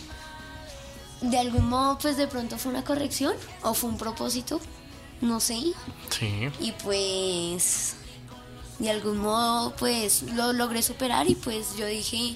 De algún modo, pues de pronto fue una corrección o fue un propósito, no sé. Sí. Y pues, de algún modo, pues lo logré superar y pues yo dije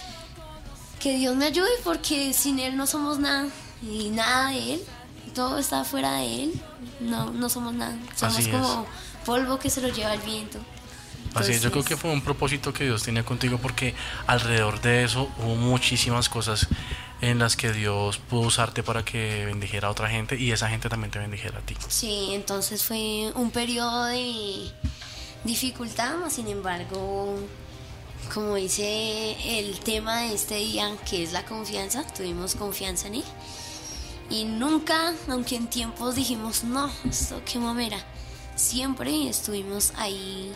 que Dios me ayude porque sin Él no somos nada y nada de Él, todo está fuera de Él, no, no somos nada, somos Así como es. Polvo que se lo lleva el viento. Así es, yo creo que fue un propósito que Dios tenía contigo porque alrededor de eso hubo muchísimas cosas en las que Dios pudo usarte para que bendijera a otra gente y esa gente también te bendijera a ti. Sí, entonces fue un periodo de dificultad, sin embargo, como dice el tema de este día, que es la confianza, tuvimos confianza en Él. Y nunca, aunque en tiempos dijimos, no, esto qué mamera, siempre estuvimos ahí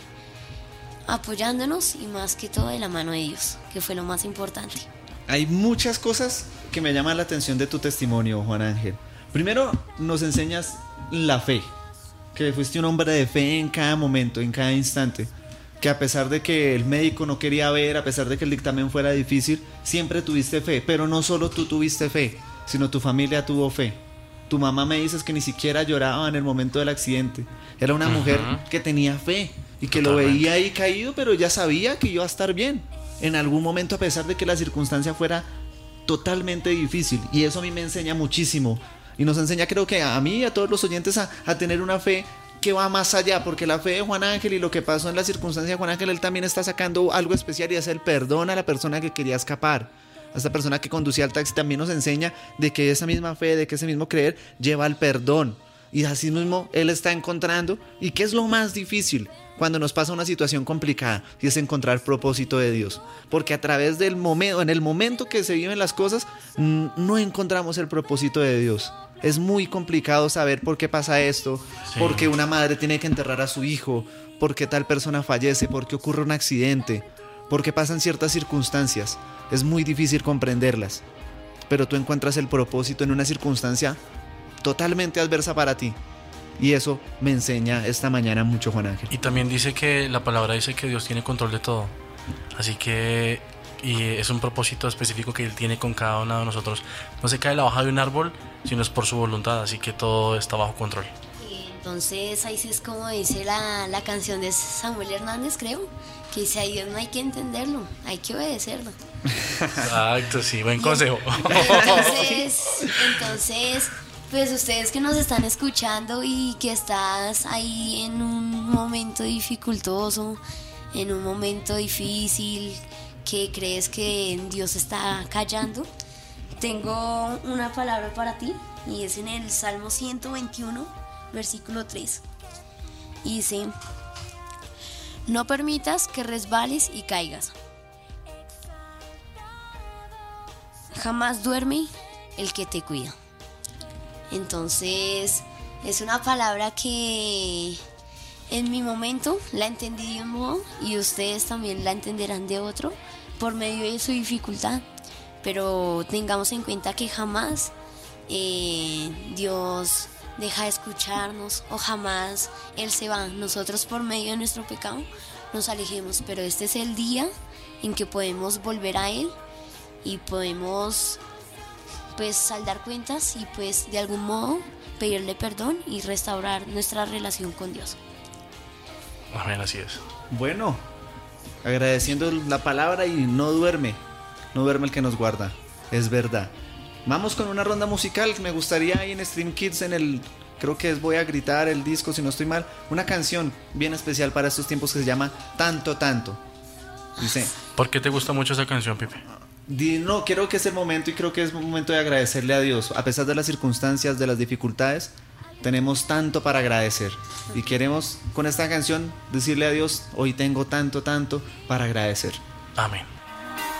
apoyándonos y más que todo de la mano de Dios, que fue lo más importante. Hay muchas cosas que me llaman la atención de tu testimonio, Juan Ángel. Primero, nos enseñas la fe, que fuiste un hombre de fe en cada momento, en cada instante, que a pesar de que el médico no quería ver, a pesar de que el dictamen fuera difícil, siempre tuviste fe, pero no solo tú tuviste fe, sino tu familia tuvo fe. Tu mamá me dices que ni siquiera lloraba en el momento del accidente. Era una uh-huh. mujer que tenía fe y que Totalmente. Lo veía ahí caído, pero ya sabía que iba a estar bien en algún momento, a pesar de que la circunstancia fuera totalmente difícil. Y eso a mí me enseña muchísimo. Y nos enseña, creo que a mí y a todos los oyentes, a, a tener una fe que va más allá, porque la fe de Juan Ángel y lo que pasó en la circunstancia de Juan Ángel, él también está sacando algo especial y es el perdón a la persona que quería escapar. A esta persona que conducía el taxi también nos enseña de que esa misma fe, de que ese mismo creer lleva al perdón. Y así mismo él está encontrando. ¿Y qué es lo más difícil cuando nos pasa una situación complicada? Y es encontrar propósito de Dios. Porque a través del momento, en el momento que se viven las cosas, no encontramos el propósito de Dios. Es muy complicado saber por qué pasa esto, sí. por qué una madre tiene que enterrar a su hijo, por qué tal persona fallece, por qué ocurre un accidente, por qué pasan ciertas circunstancias. Es muy difícil comprenderlas, pero tú encuentras el propósito en una circunstancia totalmente adversa para ti. Y eso me enseña esta mañana mucho, Juan Ángel. Y también dice que la palabra dice que Dios tiene control de todo. Así que y es un propósito específico que Él tiene con cada uno de nosotros. No se cae la hoja de un árbol, sino es por su voluntad. Así que todo está bajo control. Y entonces ahí sí es como dice la, la canción de Samuel Hernández, creo, que dice: a Dios no hay que entenderlo, hay que obedecerlo. Exacto, sí, buen consejo. Entonces, entonces, pues ustedes que nos están escuchando y que estás ahí en un momento dificultoso, en un momento difícil, que crees que Dios está callando, tengo una palabra para ti y es en el Salmo ciento veintiuno, versículo tres. Y dice: no permitas que resbales y caigas. Jamás duerme el que te cuida. Entonces, es una palabra que en mi momento la entendí de un modo y ustedes también la entenderán de otro por medio de su dificultad. Pero tengamos en cuenta que jamás eh, Dios deja de escucharnos o jamás Él se va. Nosotros por medio de nuestro pecado nos alejemos, pero este es el día en que podemos volver a Él y podemos pues saldar cuentas y pues de algún modo pedirle perdón y restaurar nuestra relación con Dios. Amén, así es. Bueno, agradeciendo la palabra y no duerme, no duerme el que nos guarda, es verdad. Vamos con una ronda musical. Me gustaría ahí en Stream Kids, en el, creo que es Voy a Gritar, el disco, si no estoy mal, una canción bien especial para estos tiempos que se llama Tanto Tanto. Dice: ¿por qué te gusta mucho esa canción, Pipe? No, creo que es el momento y creo que es el momento de agradecerle a Dios. A pesar de las circunstancias, de las dificultades, tenemos tanto para agradecer. Y queremos con esta canción decirle a Dios: hoy tengo tanto, tanto para agradecer. Amén.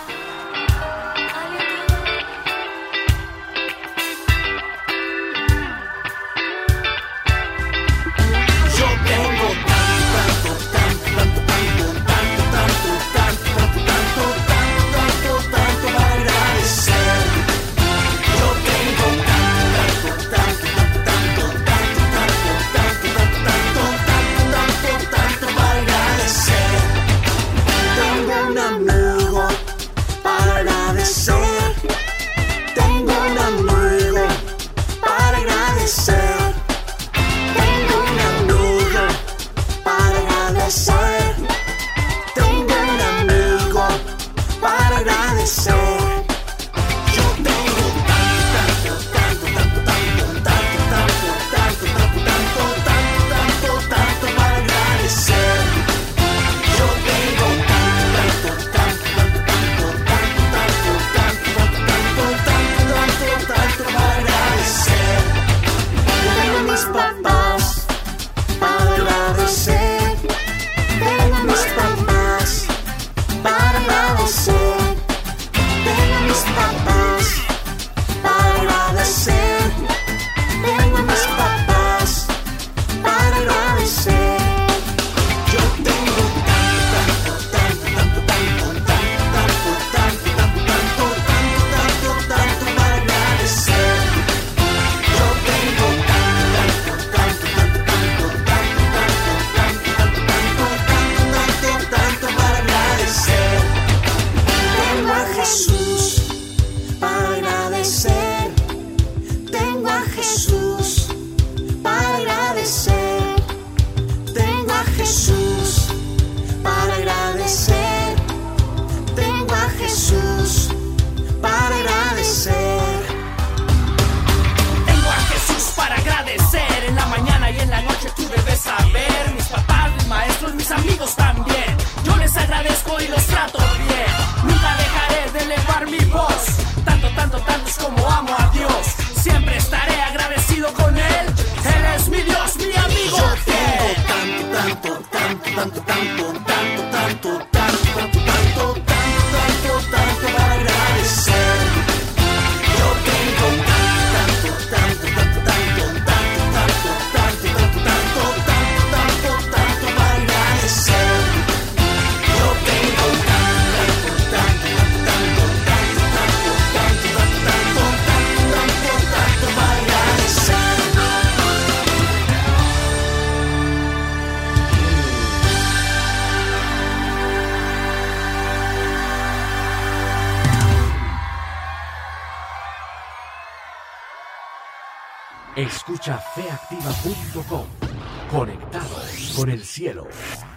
mis amigos también. Yo les agradezco y los trato bien. Nunca dejaré de elevar mi voz. Tanto, tanto, tanto es como amo a Dios. Siempre estaré agradecido con Él. Él es mi Dios, mi amigo. Yo tengo tanto, tanto, tanto, tanto, tanto, tanto, tanto, tanto, tanto, tanto, tanto, tanto para agradecer. Yo tengo tanto, tanto, tanto, tanto, tanto, tanto, tanto, tanto, tanto, tanto, tanto, tanto para agradecer. Yo tengo tanto, tanto, tanto, tanto, tanto, tanto, tanto, tanto, tanto, tanto, tanto para agradecer. Escucha fe activa punto com. Conectado con el cielo.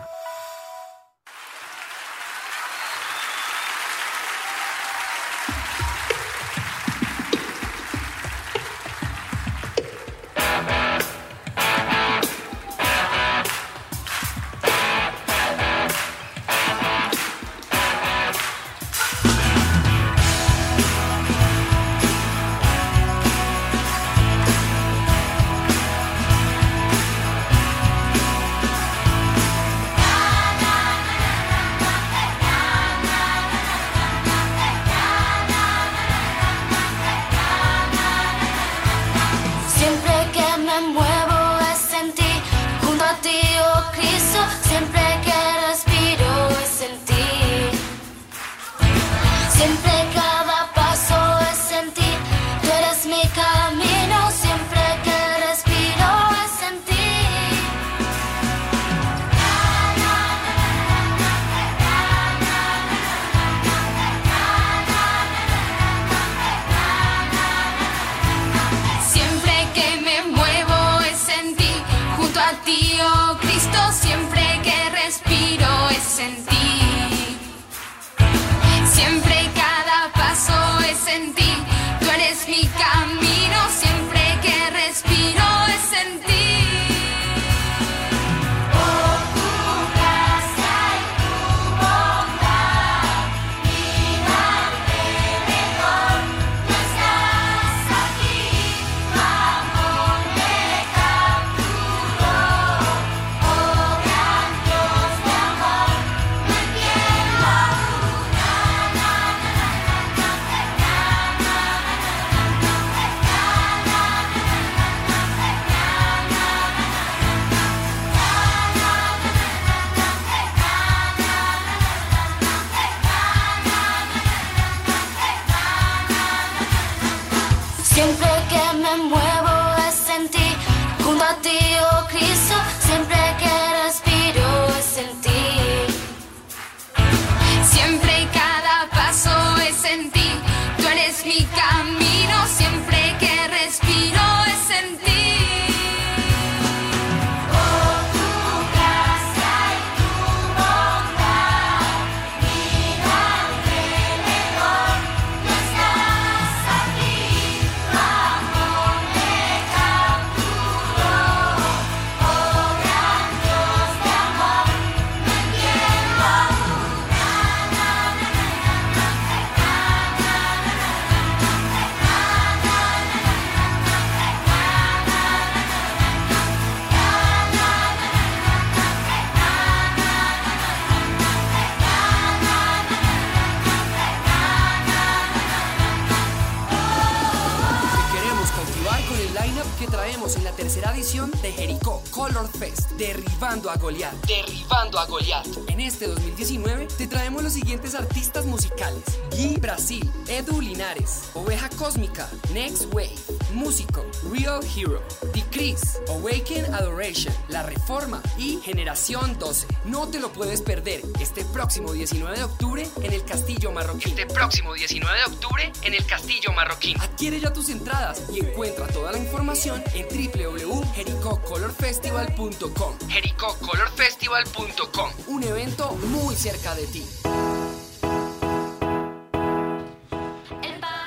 Siempre que me muevo es en ti, junto a ti, oh Cristo. Siempre que respiro es en ti. Siempre cada paso es en ti. Tú eres mi camino. Siempre que respiro es en ti. Siempre que me muevo es en ti, junto a ti, oh Cristo. Siempre que respiro es en ti. Siempre cada paso es en ti. Tú eres mi camino. Siempre que respiro es en ti. Oh, tu gracia y tu bondad, mirarte mejor. No estás aquí, tu amor me capturó. Oh, gran Dios de amor, no entiendo aún. Siempre que me muevo es en ti, junto a ti, oh Cristo. Siempre que respiro es en ti. Siempre cada paso es en ti. Tú eres mi camino. Siempre que respiro es en ti. Oh, tu gracia y tu bondad, mirarte mejor. No estás aquí, tu amor me capturó. Oh, gran Dios de amor, no entiendo aún. Te queremos cautivar con el lineup que traemos en la tercera edición de Jericó Color Fest, derribando a Goliat. Derribando a Goliat. En este dos mil diecinueve te traemos los siguientes artistas musicales: Gui Brasil, Edu Linares, Oveja Cósmica, Next Wave, Músico, Real Hero, Decrease, Awaken Adoration, La Reforma y Generación doce. No te lo puedes perder este próximo diecinueve de octubre en el Castillo Marroquín. Este próximo diecinueve de octubre en el Castillo Marroquín. Adquiere ya tus entradas y encuentra toda la información en w w w punto jericó color festival punto com. jericó color festival punto com. Un evento muy cerca de ti.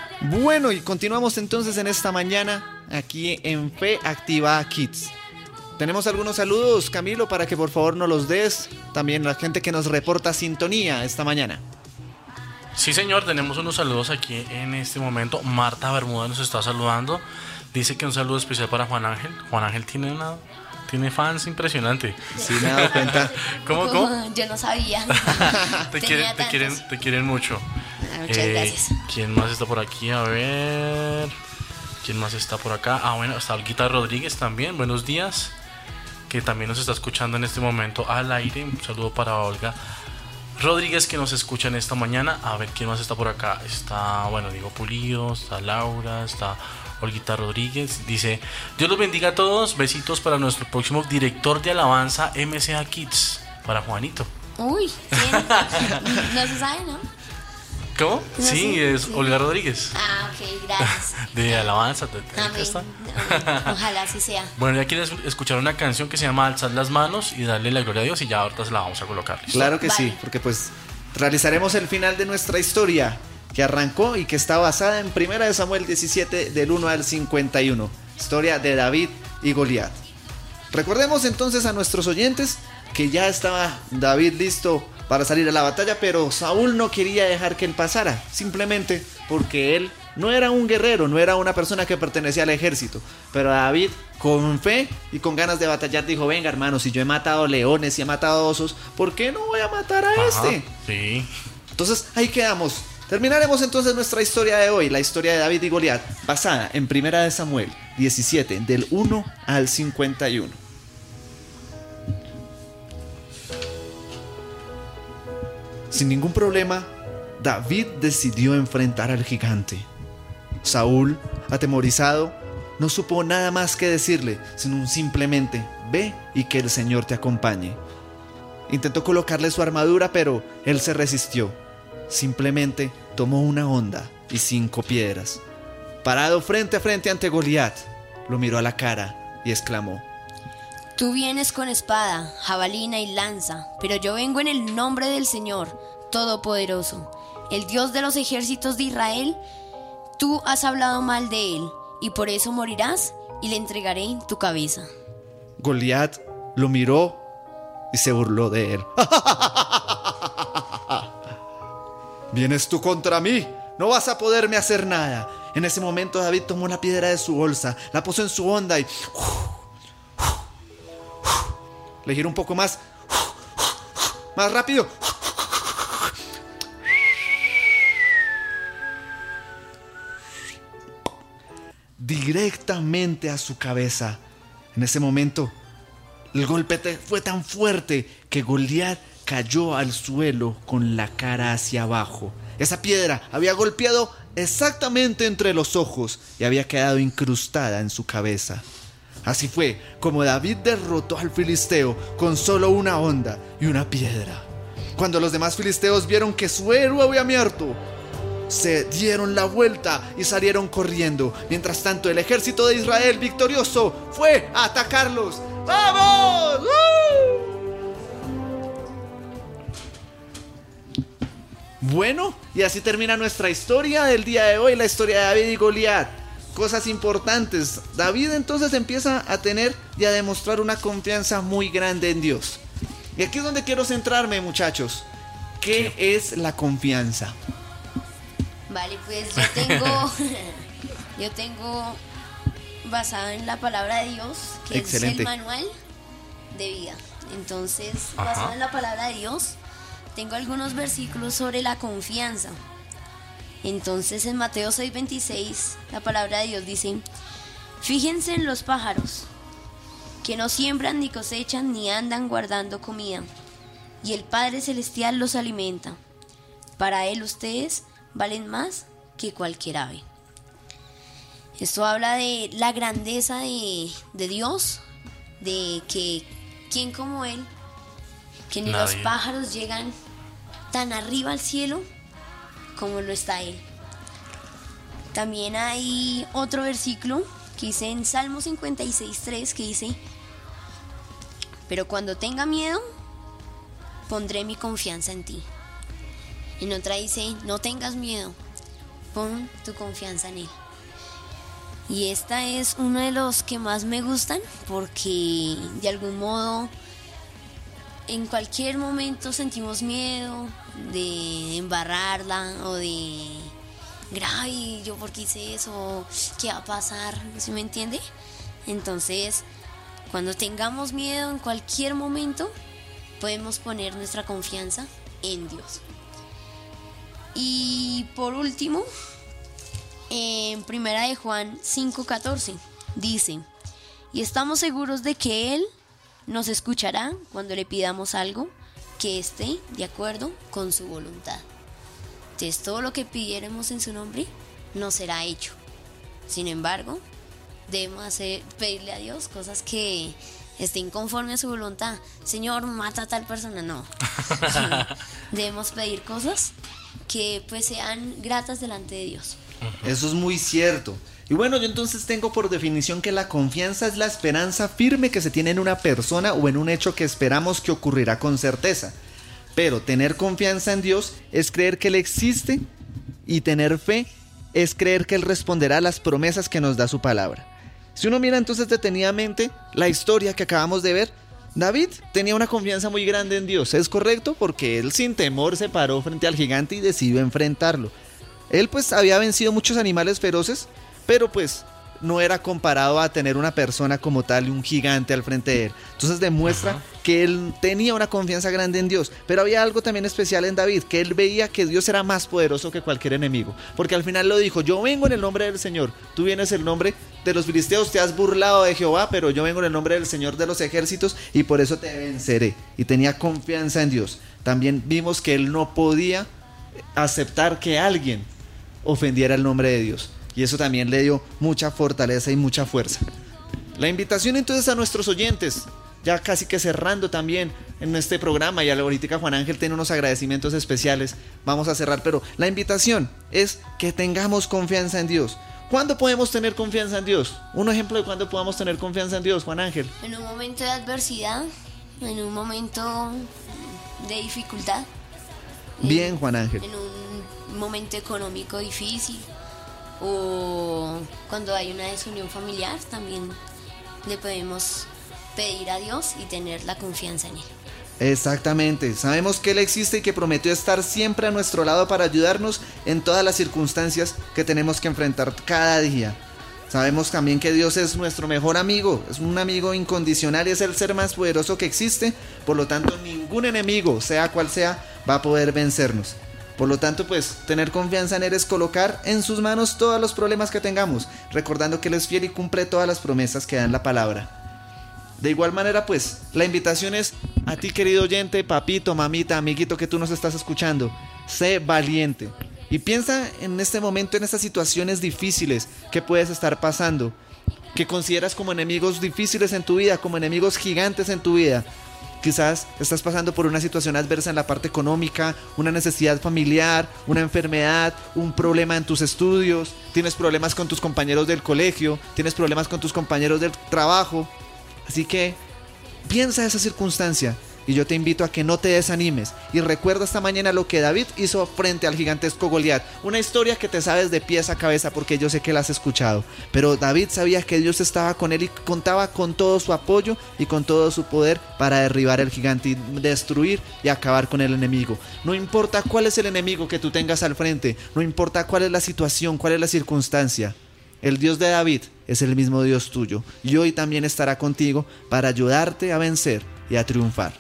Bueno, y continuamos entonces en esta mañana aquí en Fe Activa Kids. Tenemos algunos saludos, Camilo, para que por favor nos los des. También la gente que nos reporta sintonía esta mañana. Sí, señor, tenemos unos saludos aquí en este momento. Marta Bermuda nos está saludando. Dice que un saludo especial para Juan Ángel. Juan Ángel tiene una tiene fans impresionante. Sí, me he dado cuenta. ¿Cómo, cómo? Yo no sabía. te, quieren, te, quieren, te quieren mucho. Ah, muchas eh, gracias. ¿Quién más está por aquí? A ver. ¿Quién más está por acá? Ah, bueno, está Olguita Rodríguez también. Buenos días. Que también nos está escuchando en este momento al aire. Un saludo para Olga Rodríguez, que nos escucha en esta mañana. A ver quién más está por acá. Está, bueno, Diego Pulido, está Laura, está Olguita Rodríguez. Dice: Dios los bendiga a todos. Besitos para nuestro próximo director de alabanza M C A Kids, para Juanito. Uy, ¿quién? No se sabe, ¿no? ¿Cómo? No, sí, sí, es sí. Olga Rodríguez. Ah, ok, gracias. De alabanza. De, de Amén, está. amén. Ojalá así sea. Bueno, ya quieres escuchar una canción que se llama Alzad las manos y darle la gloria a Dios, y ya ahorita se la vamos a colocar. ¿Listo? Claro que Vale. sí, porque pues realizaremos el final de nuestra historia, que arrancó y que está basada en Primera de Samuel diecisiete, del uno al cincuenta y uno. Historia de David y Goliat. Recordemos entonces a nuestros oyentes que ya estaba David listo para salir a la batalla, pero Saúl no quería dejar que él pasara, simplemente porque él no era un guerrero, no era una persona que pertenecía al ejército. Pero David, con fe y con ganas de batallar, dijo: venga, hermano, si yo he matado leones y he matado osos, ¿por qué no voy a matar a Ajá, este? Sí. Entonces ahí quedamos. Terminaremos entonces nuestra historia de hoy, la historia de David y Goliat, basada en Primera de Samuel diecisiete, del uno al cincuenta y uno. Sin ningún problema, David decidió enfrentar al gigante. Saúl, atemorizado, no supo nada más que decirle, sino un simplemente: ve y que el Señor te acompañe. Intentó colocarle su armadura, pero él se resistió. Simplemente tomó una honda y cinco piedras. Parado frente a frente ante Goliat, lo miró a la cara y exclamó: Tú vienes con espada, jabalina y lanza, pero yo vengo en el nombre del Señor Todopoderoso, el Dios de los ejércitos de Israel. Tú has hablado mal de él, y por eso morirás, y le entregaré tu cabeza. Goliat lo miró y se burló de él. ¿Vienes tú contra mí? No vas a poderme hacer nada. En ese momento David tomó la piedra de su bolsa, la puso en su honda y le giró un poco más, más rápido. Directamente a su cabeza. En ese momento, el golpe fue tan fuerte que Goliat cayó al suelo con la cara hacia abajo. Esa piedra había golpeado exactamente entre los ojos y había quedado incrustada en su cabeza. Así fue como David derrotó al filisteo con solo una honda y una piedra. Cuando los demás filisteos vieron que su héroe había muerto, se dieron la vuelta y salieron corriendo. Mientras tanto, el ejército de Israel victorioso fue a atacarlos. ¡Vamos! ¡Uh! Bueno, y así termina nuestra historia del día de hoy, la historia de David y Goliat. Cosas importantes. David entonces empieza a tener y a demostrar una confianza muy grande en Dios. Y aquí es donde quiero centrarme, muchachos. ¿Qué es la confianza? Vale, pues yo tengo, yo tengo basada en la palabra de Dios, que Excelente. es el manual de vida. Entonces, Ajá. basada en la palabra de Dios, tengo algunos versículos sobre la confianza. Entonces, en Mateo seis veintiséis, la palabra de Dios dice: fíjense en los pájaros, que no siembran ni cosechan ni andan guardando comida, y el Padre Celestial los alimenta. Para Él ustedes valen más que cualquier ave. Esto habla de la grandeza de, de Dios, de que quién como Él, que ni Nadie. los pájaros llegan tan arriba al cielo como lo está Él. También hay otro versículo que dice en Salmo cincuenta y seis tres, que dice: pero cuando tenga miedo, pondré mi confianza en ti. En otra dice: no tengas miedo, pon tu confianza en Él. Y esta es uno de los que más me gustan porque de algún modo en cualquier momento sentimos miedo de embarrarla o de grave, yo por qué hice eso, qué va a pasar, ¿sí me entiende? Entonces, cuando tengamos miedo en cualquier momento, podemos poner nuestra confianza en Dios. Y por último, en Primera de Juan cinco catorce dice: y estamos seguros de que Él nos escuchará cuando le pidamos algo que esté de acuerdo con su voluntad. Entonces, todo lo que pidiéramos en su nombre nos será hecho. Sin embargo, debemos hacer, pedirle a Dios cosas que estén conforme a su voluntad. Señor, mata a tal persona, no. Debemos pedir cosas que pues sean gratas delante de Dios. Eso es muy cierto. Y bueno, yo entonces tengo por definición que la confianza es la esperanza firme que se tiene en una persona o en un hecho que esperamos que ocurrirá con certeza. Pero tener confianza en Dios es creer que Él existe, y tener fe es creer que Él responderá a las promesas que nos da su palabra. Si uno mira entonces detenidamente la historia que acabamos de ver, David tenía una confianza muy grande en Dios, ¿es correcto? Porque él sin temor se paró frente al gigante y decidió enfrentarlo. Él pues había vencido muchos animales feroces, pero pues no era comparado a tener una persona como tal y un gigante al frente de él. Entonces demuestra Ajá. que él tenía una confianza grande en Dios. Pero había algo también especial en David, que él veía que Dios era más poderoso que cualquier enemigo. Porque al final lo dijo: yo vengo en el nombre del Señor. Tú vienes en el nombre de los filisteos, te has burlado de Jehová, pero yo vengo en el nombre del Señor de los ejércitos y por eso te venceré. Y tenía confianza en Dios. También vimos que él no podía aceptar que alguien ofendiera el nombre de Dios. Y eso también le dio mucha fortaleza y mucha fuerza. La invitación entonces a nuestros oyentes, ya casi que cerrando también en este programa, y ahorita Juan Ángel tiene unos agradecimientos especiales, vamos a cerrar, pero la invitación es que tengamos confianza en Dios. ¿Cuándo podemos tener confianza en Dios? Un ejemplo de cuándo podamos tener confianza en Dios, Juan Ángel. En un momento de adversidad, en un momento de dificultad. Bien, Juan Ángel. En un momento económico difícil. O cuando hay una desunión familiar, también le podemos pedir a Dios y tener la confianza en Él. Exactamente, sabemos que Él existe y que prometió estar siempre a nuestro lado para ayudarnos en todas las circunstancias que tenemos que enfrentar cada día. Sabemos también que Dios es nuestro mejor amigo, es un amigo incondicional y es el ser más poderoso que existe. Por lo tanto, ningún enemigo, sea cual sea, va a poder vencernos. Por lo tanto, pues, tener confianza en Él es colocar en sus manos todos los problemas que tengamos, recordando que Él es fiel y cumple todas las promesas que da en la palabra. De igual manera, pues, la invitación es a ti, querido oyente, papito, mamita, amiguito que tú nos estás escuchando. Sé valiente y piensa en este momento, en estas situaciones difíciles que puedes estar pasando, que consideras como enemigos difíciles en tu vida, como enemigos gigantes en tu vida. Quizás estás pasando por una situación adversa en la parte económica, una necesidad familiar, una enfermedad, un problema en tus estudios, tienes problemas con tus compañeros del colegio, tienes problemas con tus compañeros del trabajo. Así que piensa esa circunstancia y yo te invito a que no te desanimes y recuerda esta mañana lo que David hizo frente al gigantesco Goliat, una historia que te sabes de pies a cabeza porque yo sé que la has escuchado, pero David sabía que Dios estaba con él y contaba con todo su apoyo y con todo su poder para derribar el gigante y destruir y acabar con el enemigo. No importa cuál es el enemigo que tú tengas al frente, no importa cuál es la situación, cuál es la circunstancia, el Dios de David es el mismo Dios tuyo y hoy también estará contigo para ayudarte a vencer y a triunfar.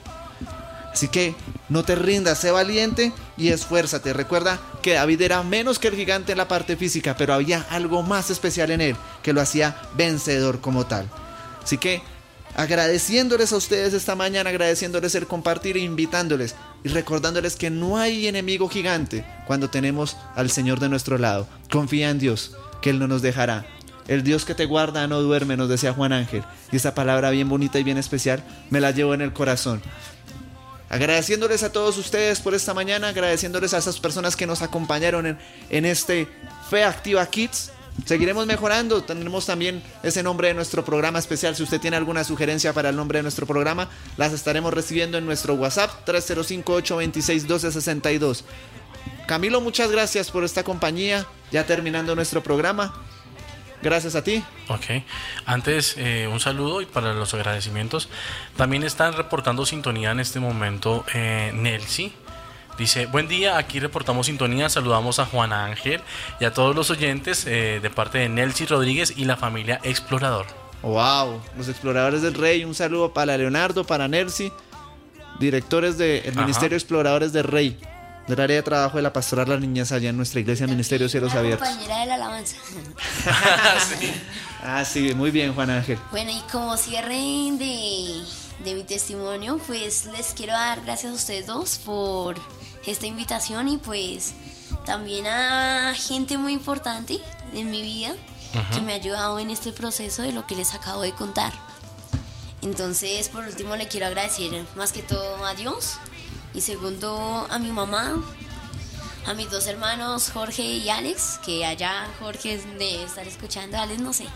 Así que no te rindas, sé valiente y esfuérzate. Recuerda que David era menos que el gigante en la parte física, pero había algo más especial en él que lo hacía vencedor como tal. Así que agradeciéndoles a ustedes esta mañana, agradeciéndoles el compartir e invitándoles y recordándoles que no hay enemigo gigante cuando tenemos al Señor de nuestro lado. Confía en Dios, que Él no nos dejará. El Dios que te guarda no duerme, nos decía Juan Ángel. Y esa palabra bien bonita y bien especial me la llevo en el corazón. Agradeciéndoles a todos ustedes por esta mañana, agradeciéndoles a esas personas que nos acompañaron en, en este Fe Activa Kids. Seguiremos mejorando, tenemos también ese nombre de nuestro programa especial. Si usted tiene alguna sugerencia para el nombre de nuestro programa, las estaremos recibiendo en nuestro WhatsApp tres cero cinco, ocho dos seis, uno dos seis dos. Camilo, muchas gracias por esta compañía, ya terminando nuestro programa. Gracias a ti. Ok. Antes, eh, un saludo y para los agradecimientos. También están reportando sintonía en este momento eh, Nelsi. Dice, buen día, aquí reportamos sintonía, saludamos a Juan Ángel y a todos los oyentes eh, de parte de Nelsi Rodríguez y la familia Explorador. Wow, los Exploradores del Rey, un saludo para Leonardo, para Nelsi, directores del Ministerio Exploradores del Rey, del área de trabajo de la Pastoral de las Niñas allá en nuestra iglesia, Ministerio Cielos Abiertos. Compañera de la alabanza. Sí. Ah, sí, muy bien, Juan Ángel. Bueno, y como cierre de, de mi testimonio, pues les quiero dar gracias a ustedes dos por esta invitación y pues también a gente muy importante en mi vida uh-huh. que me ha ayudado en este proceso de lo que les acabo de contar. Entonces, por último, le quiero agradecer más que todo a Dios y segundo a mi mamá, a mis dos hermanos Jorge y Alex, que allá Jorge debe estar escuchando, Alex no sé.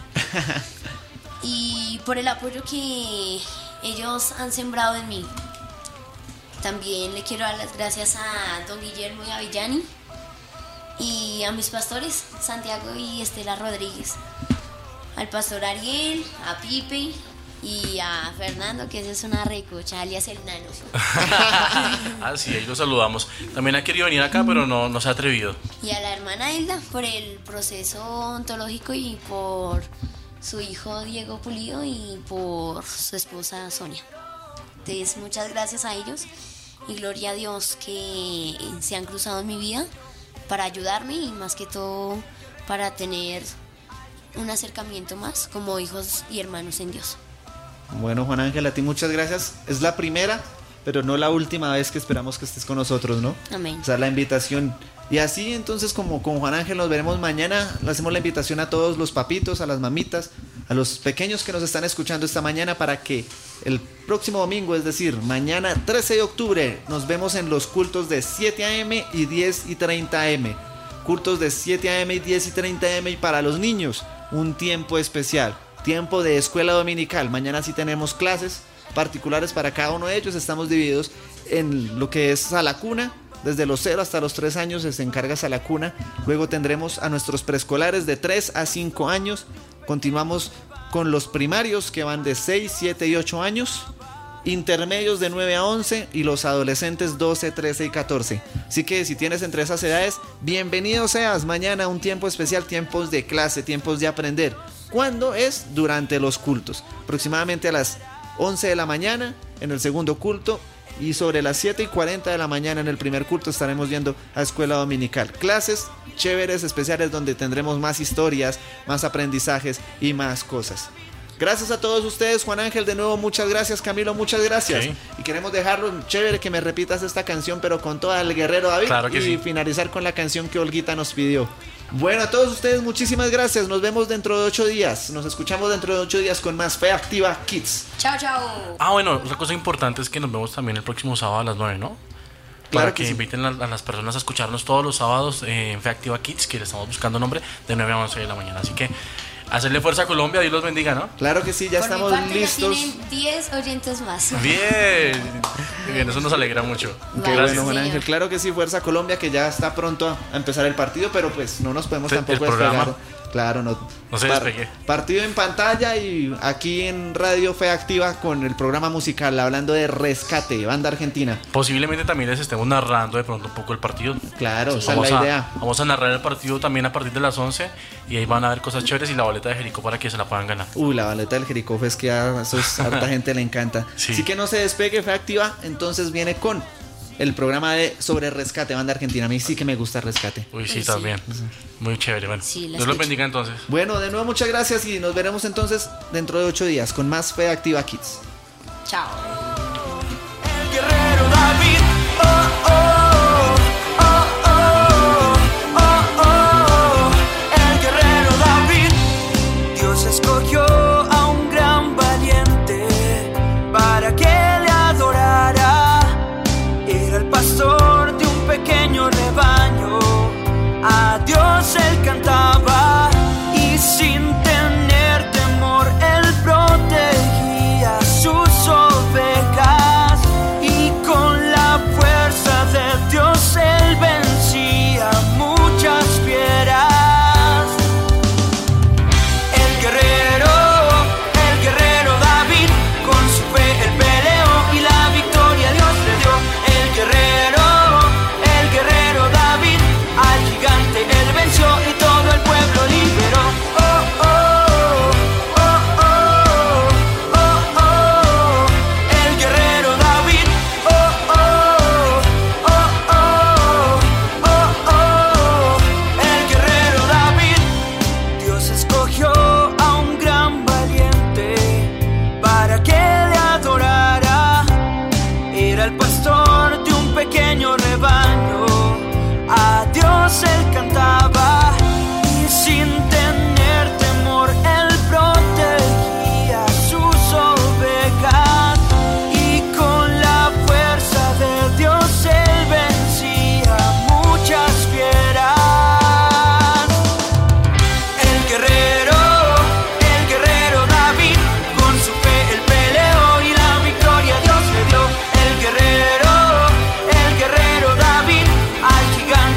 Y por el apoyo que ellos han sembrado en mí. También le quiero dar las gracias a don Guillermo y a Villani y a mis pastores, Santiago y Estela Rodríguez, al pastor Ariel, a Pipe y a Fernando, que ese es una recocha, alias el nano. Ah, sí, ahí lo saludamos. También ha querido venir acá, pero no, no se ha atrevido. Y a la hermana Hilda por el proceso ontológico y por su hijo Diego Pulido y por su esposa Sonia. Entonces, muchas gracias a ellos y gloria a Dios que se han cruzado en mi vida para ayudarme y más que todo para tener un acercamiento más como hijos y hermanos en Dios. Bueno, Juan Ángel, a ti muchas gracias. Es la primera, pero no la última vez que esperamos que estés con nosotros, ¿no? Amén. O sea, la invitación. Y así entonces como con Juan Ángel nos veremos mañana, le hacemos la invitación a todos los papitos, a las mamitas, a los pequeños que nos están escuchando esta mañana para que el próximo domingo, es decir, mañana trece de octubre, nos vemos en los cultos de siete a eme y diez y treinta a eme. Cultos de siete a eme y diez y treinta a eme y para los niños, un tiempo especial, tiempo de escuela dominical. Mañana sí tenemos clases particulares para cada uno de ellos, estamos divididos en lo que es Sala Cuna. Desde los cero hasta los tres años se encarga Sala Cuna. Luego tendremos a nuestros preescolares de tres a cinco años. Continuamos con los primarios que van de seis, siete y ocho años. Intermedios de nueve a once y los adolescentes doce, trece y catorce. Así que si tienes entre esas edades, bienvenido seas. Mañana un tiempo especial, tiempos de clase, tiempos de aprender. ¿Cuándo es? Durante los cultos. Aproximadamente a las once de la mañana en el segundo culto. Y sobre las siete y cuarenta de la mañana en el primer culto estaremos yendo a escuela dominical. Clases chéveres, especiales, donde tendremos más historias, más aprendizajes y más cosas. Gracias a todos ustedes, Juan Ángel, de nuevo muchas gracias, Camilo, muchas gracias. Okay. Y queremos dejarlo chévere que me repitas esta canción, pero con todo el guerrero David. Claro que y sí. Finalizar con la canción que Olguita nos pidió. Bueno, a todos ustedes muchísimas gracias. Nos vemos dentro de ocho días. Nos escuchamos dentro de ocho días con más Fe Activa Kids. Chao, chao. Ah, bueno, otra cosa importante es que nos vemos también el próximo sábado a las nueve, ¿no? Claro Para que, que sí. inviten a, a las personas a escucharnos todos los sábados eh, en Fe Activa Kids, que le estamos buscando nombre, de nueve a once de la mañana. Así que hacerle fuerza a Colombia, Dios los bendiga, ¿no? Claro que sí, ya Por estamos mi parte, listos. Ya tienen diez oyentes más. Bien, bien, eso nos alegra mucho. Qué Gracias, bueno, Juan señor. Ángel. Claro que sí, Fuerza Colombia, que ya está pronto a empezar el partido, pero pues no nos podemos El tampoco programa. despegar. Claro, no. No se Par- despegue. Partido en pantalla y aquí en Radio Fe Activa con el programa musical hablando de Rescate, banda argentina. Posiblemente también les estemos narrando de pronto un poco el partido. Claro, Sí. esa es Vamos la a, idea. vamos a narrar el partido también a partir de las once y ahí van a ver cosas chéveres y la boleta de Jericó para que se la puedan ganar. Uy, la baleta del Jericó es que a eso es, a harta gente le encanta. Sí. Así que no se despegue, Fe Activa, entonces viene con el programa de sobre Rescate, banda argentina. A mí sí que me gusta Rescate. Uy, sí, Uy, sí. también. Muy chévere. Bueno, Sí, la Dios los escucho. bendiga entonces. Bueno, de nuevo muchas gracias y nos veremos entonces dentro de ocho días con más Fe Activa Kids. Chao. El guerrero David, oh, oh, oh, oh, oh, oh, el guerrero David. Dios escogió a un gran valiente para que le adorara. Era el pastor de un pequeño rebaño, a Dios él cantaba y sin tener temor él protegía sus ovejas y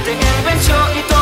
fuerte, Él venció y todo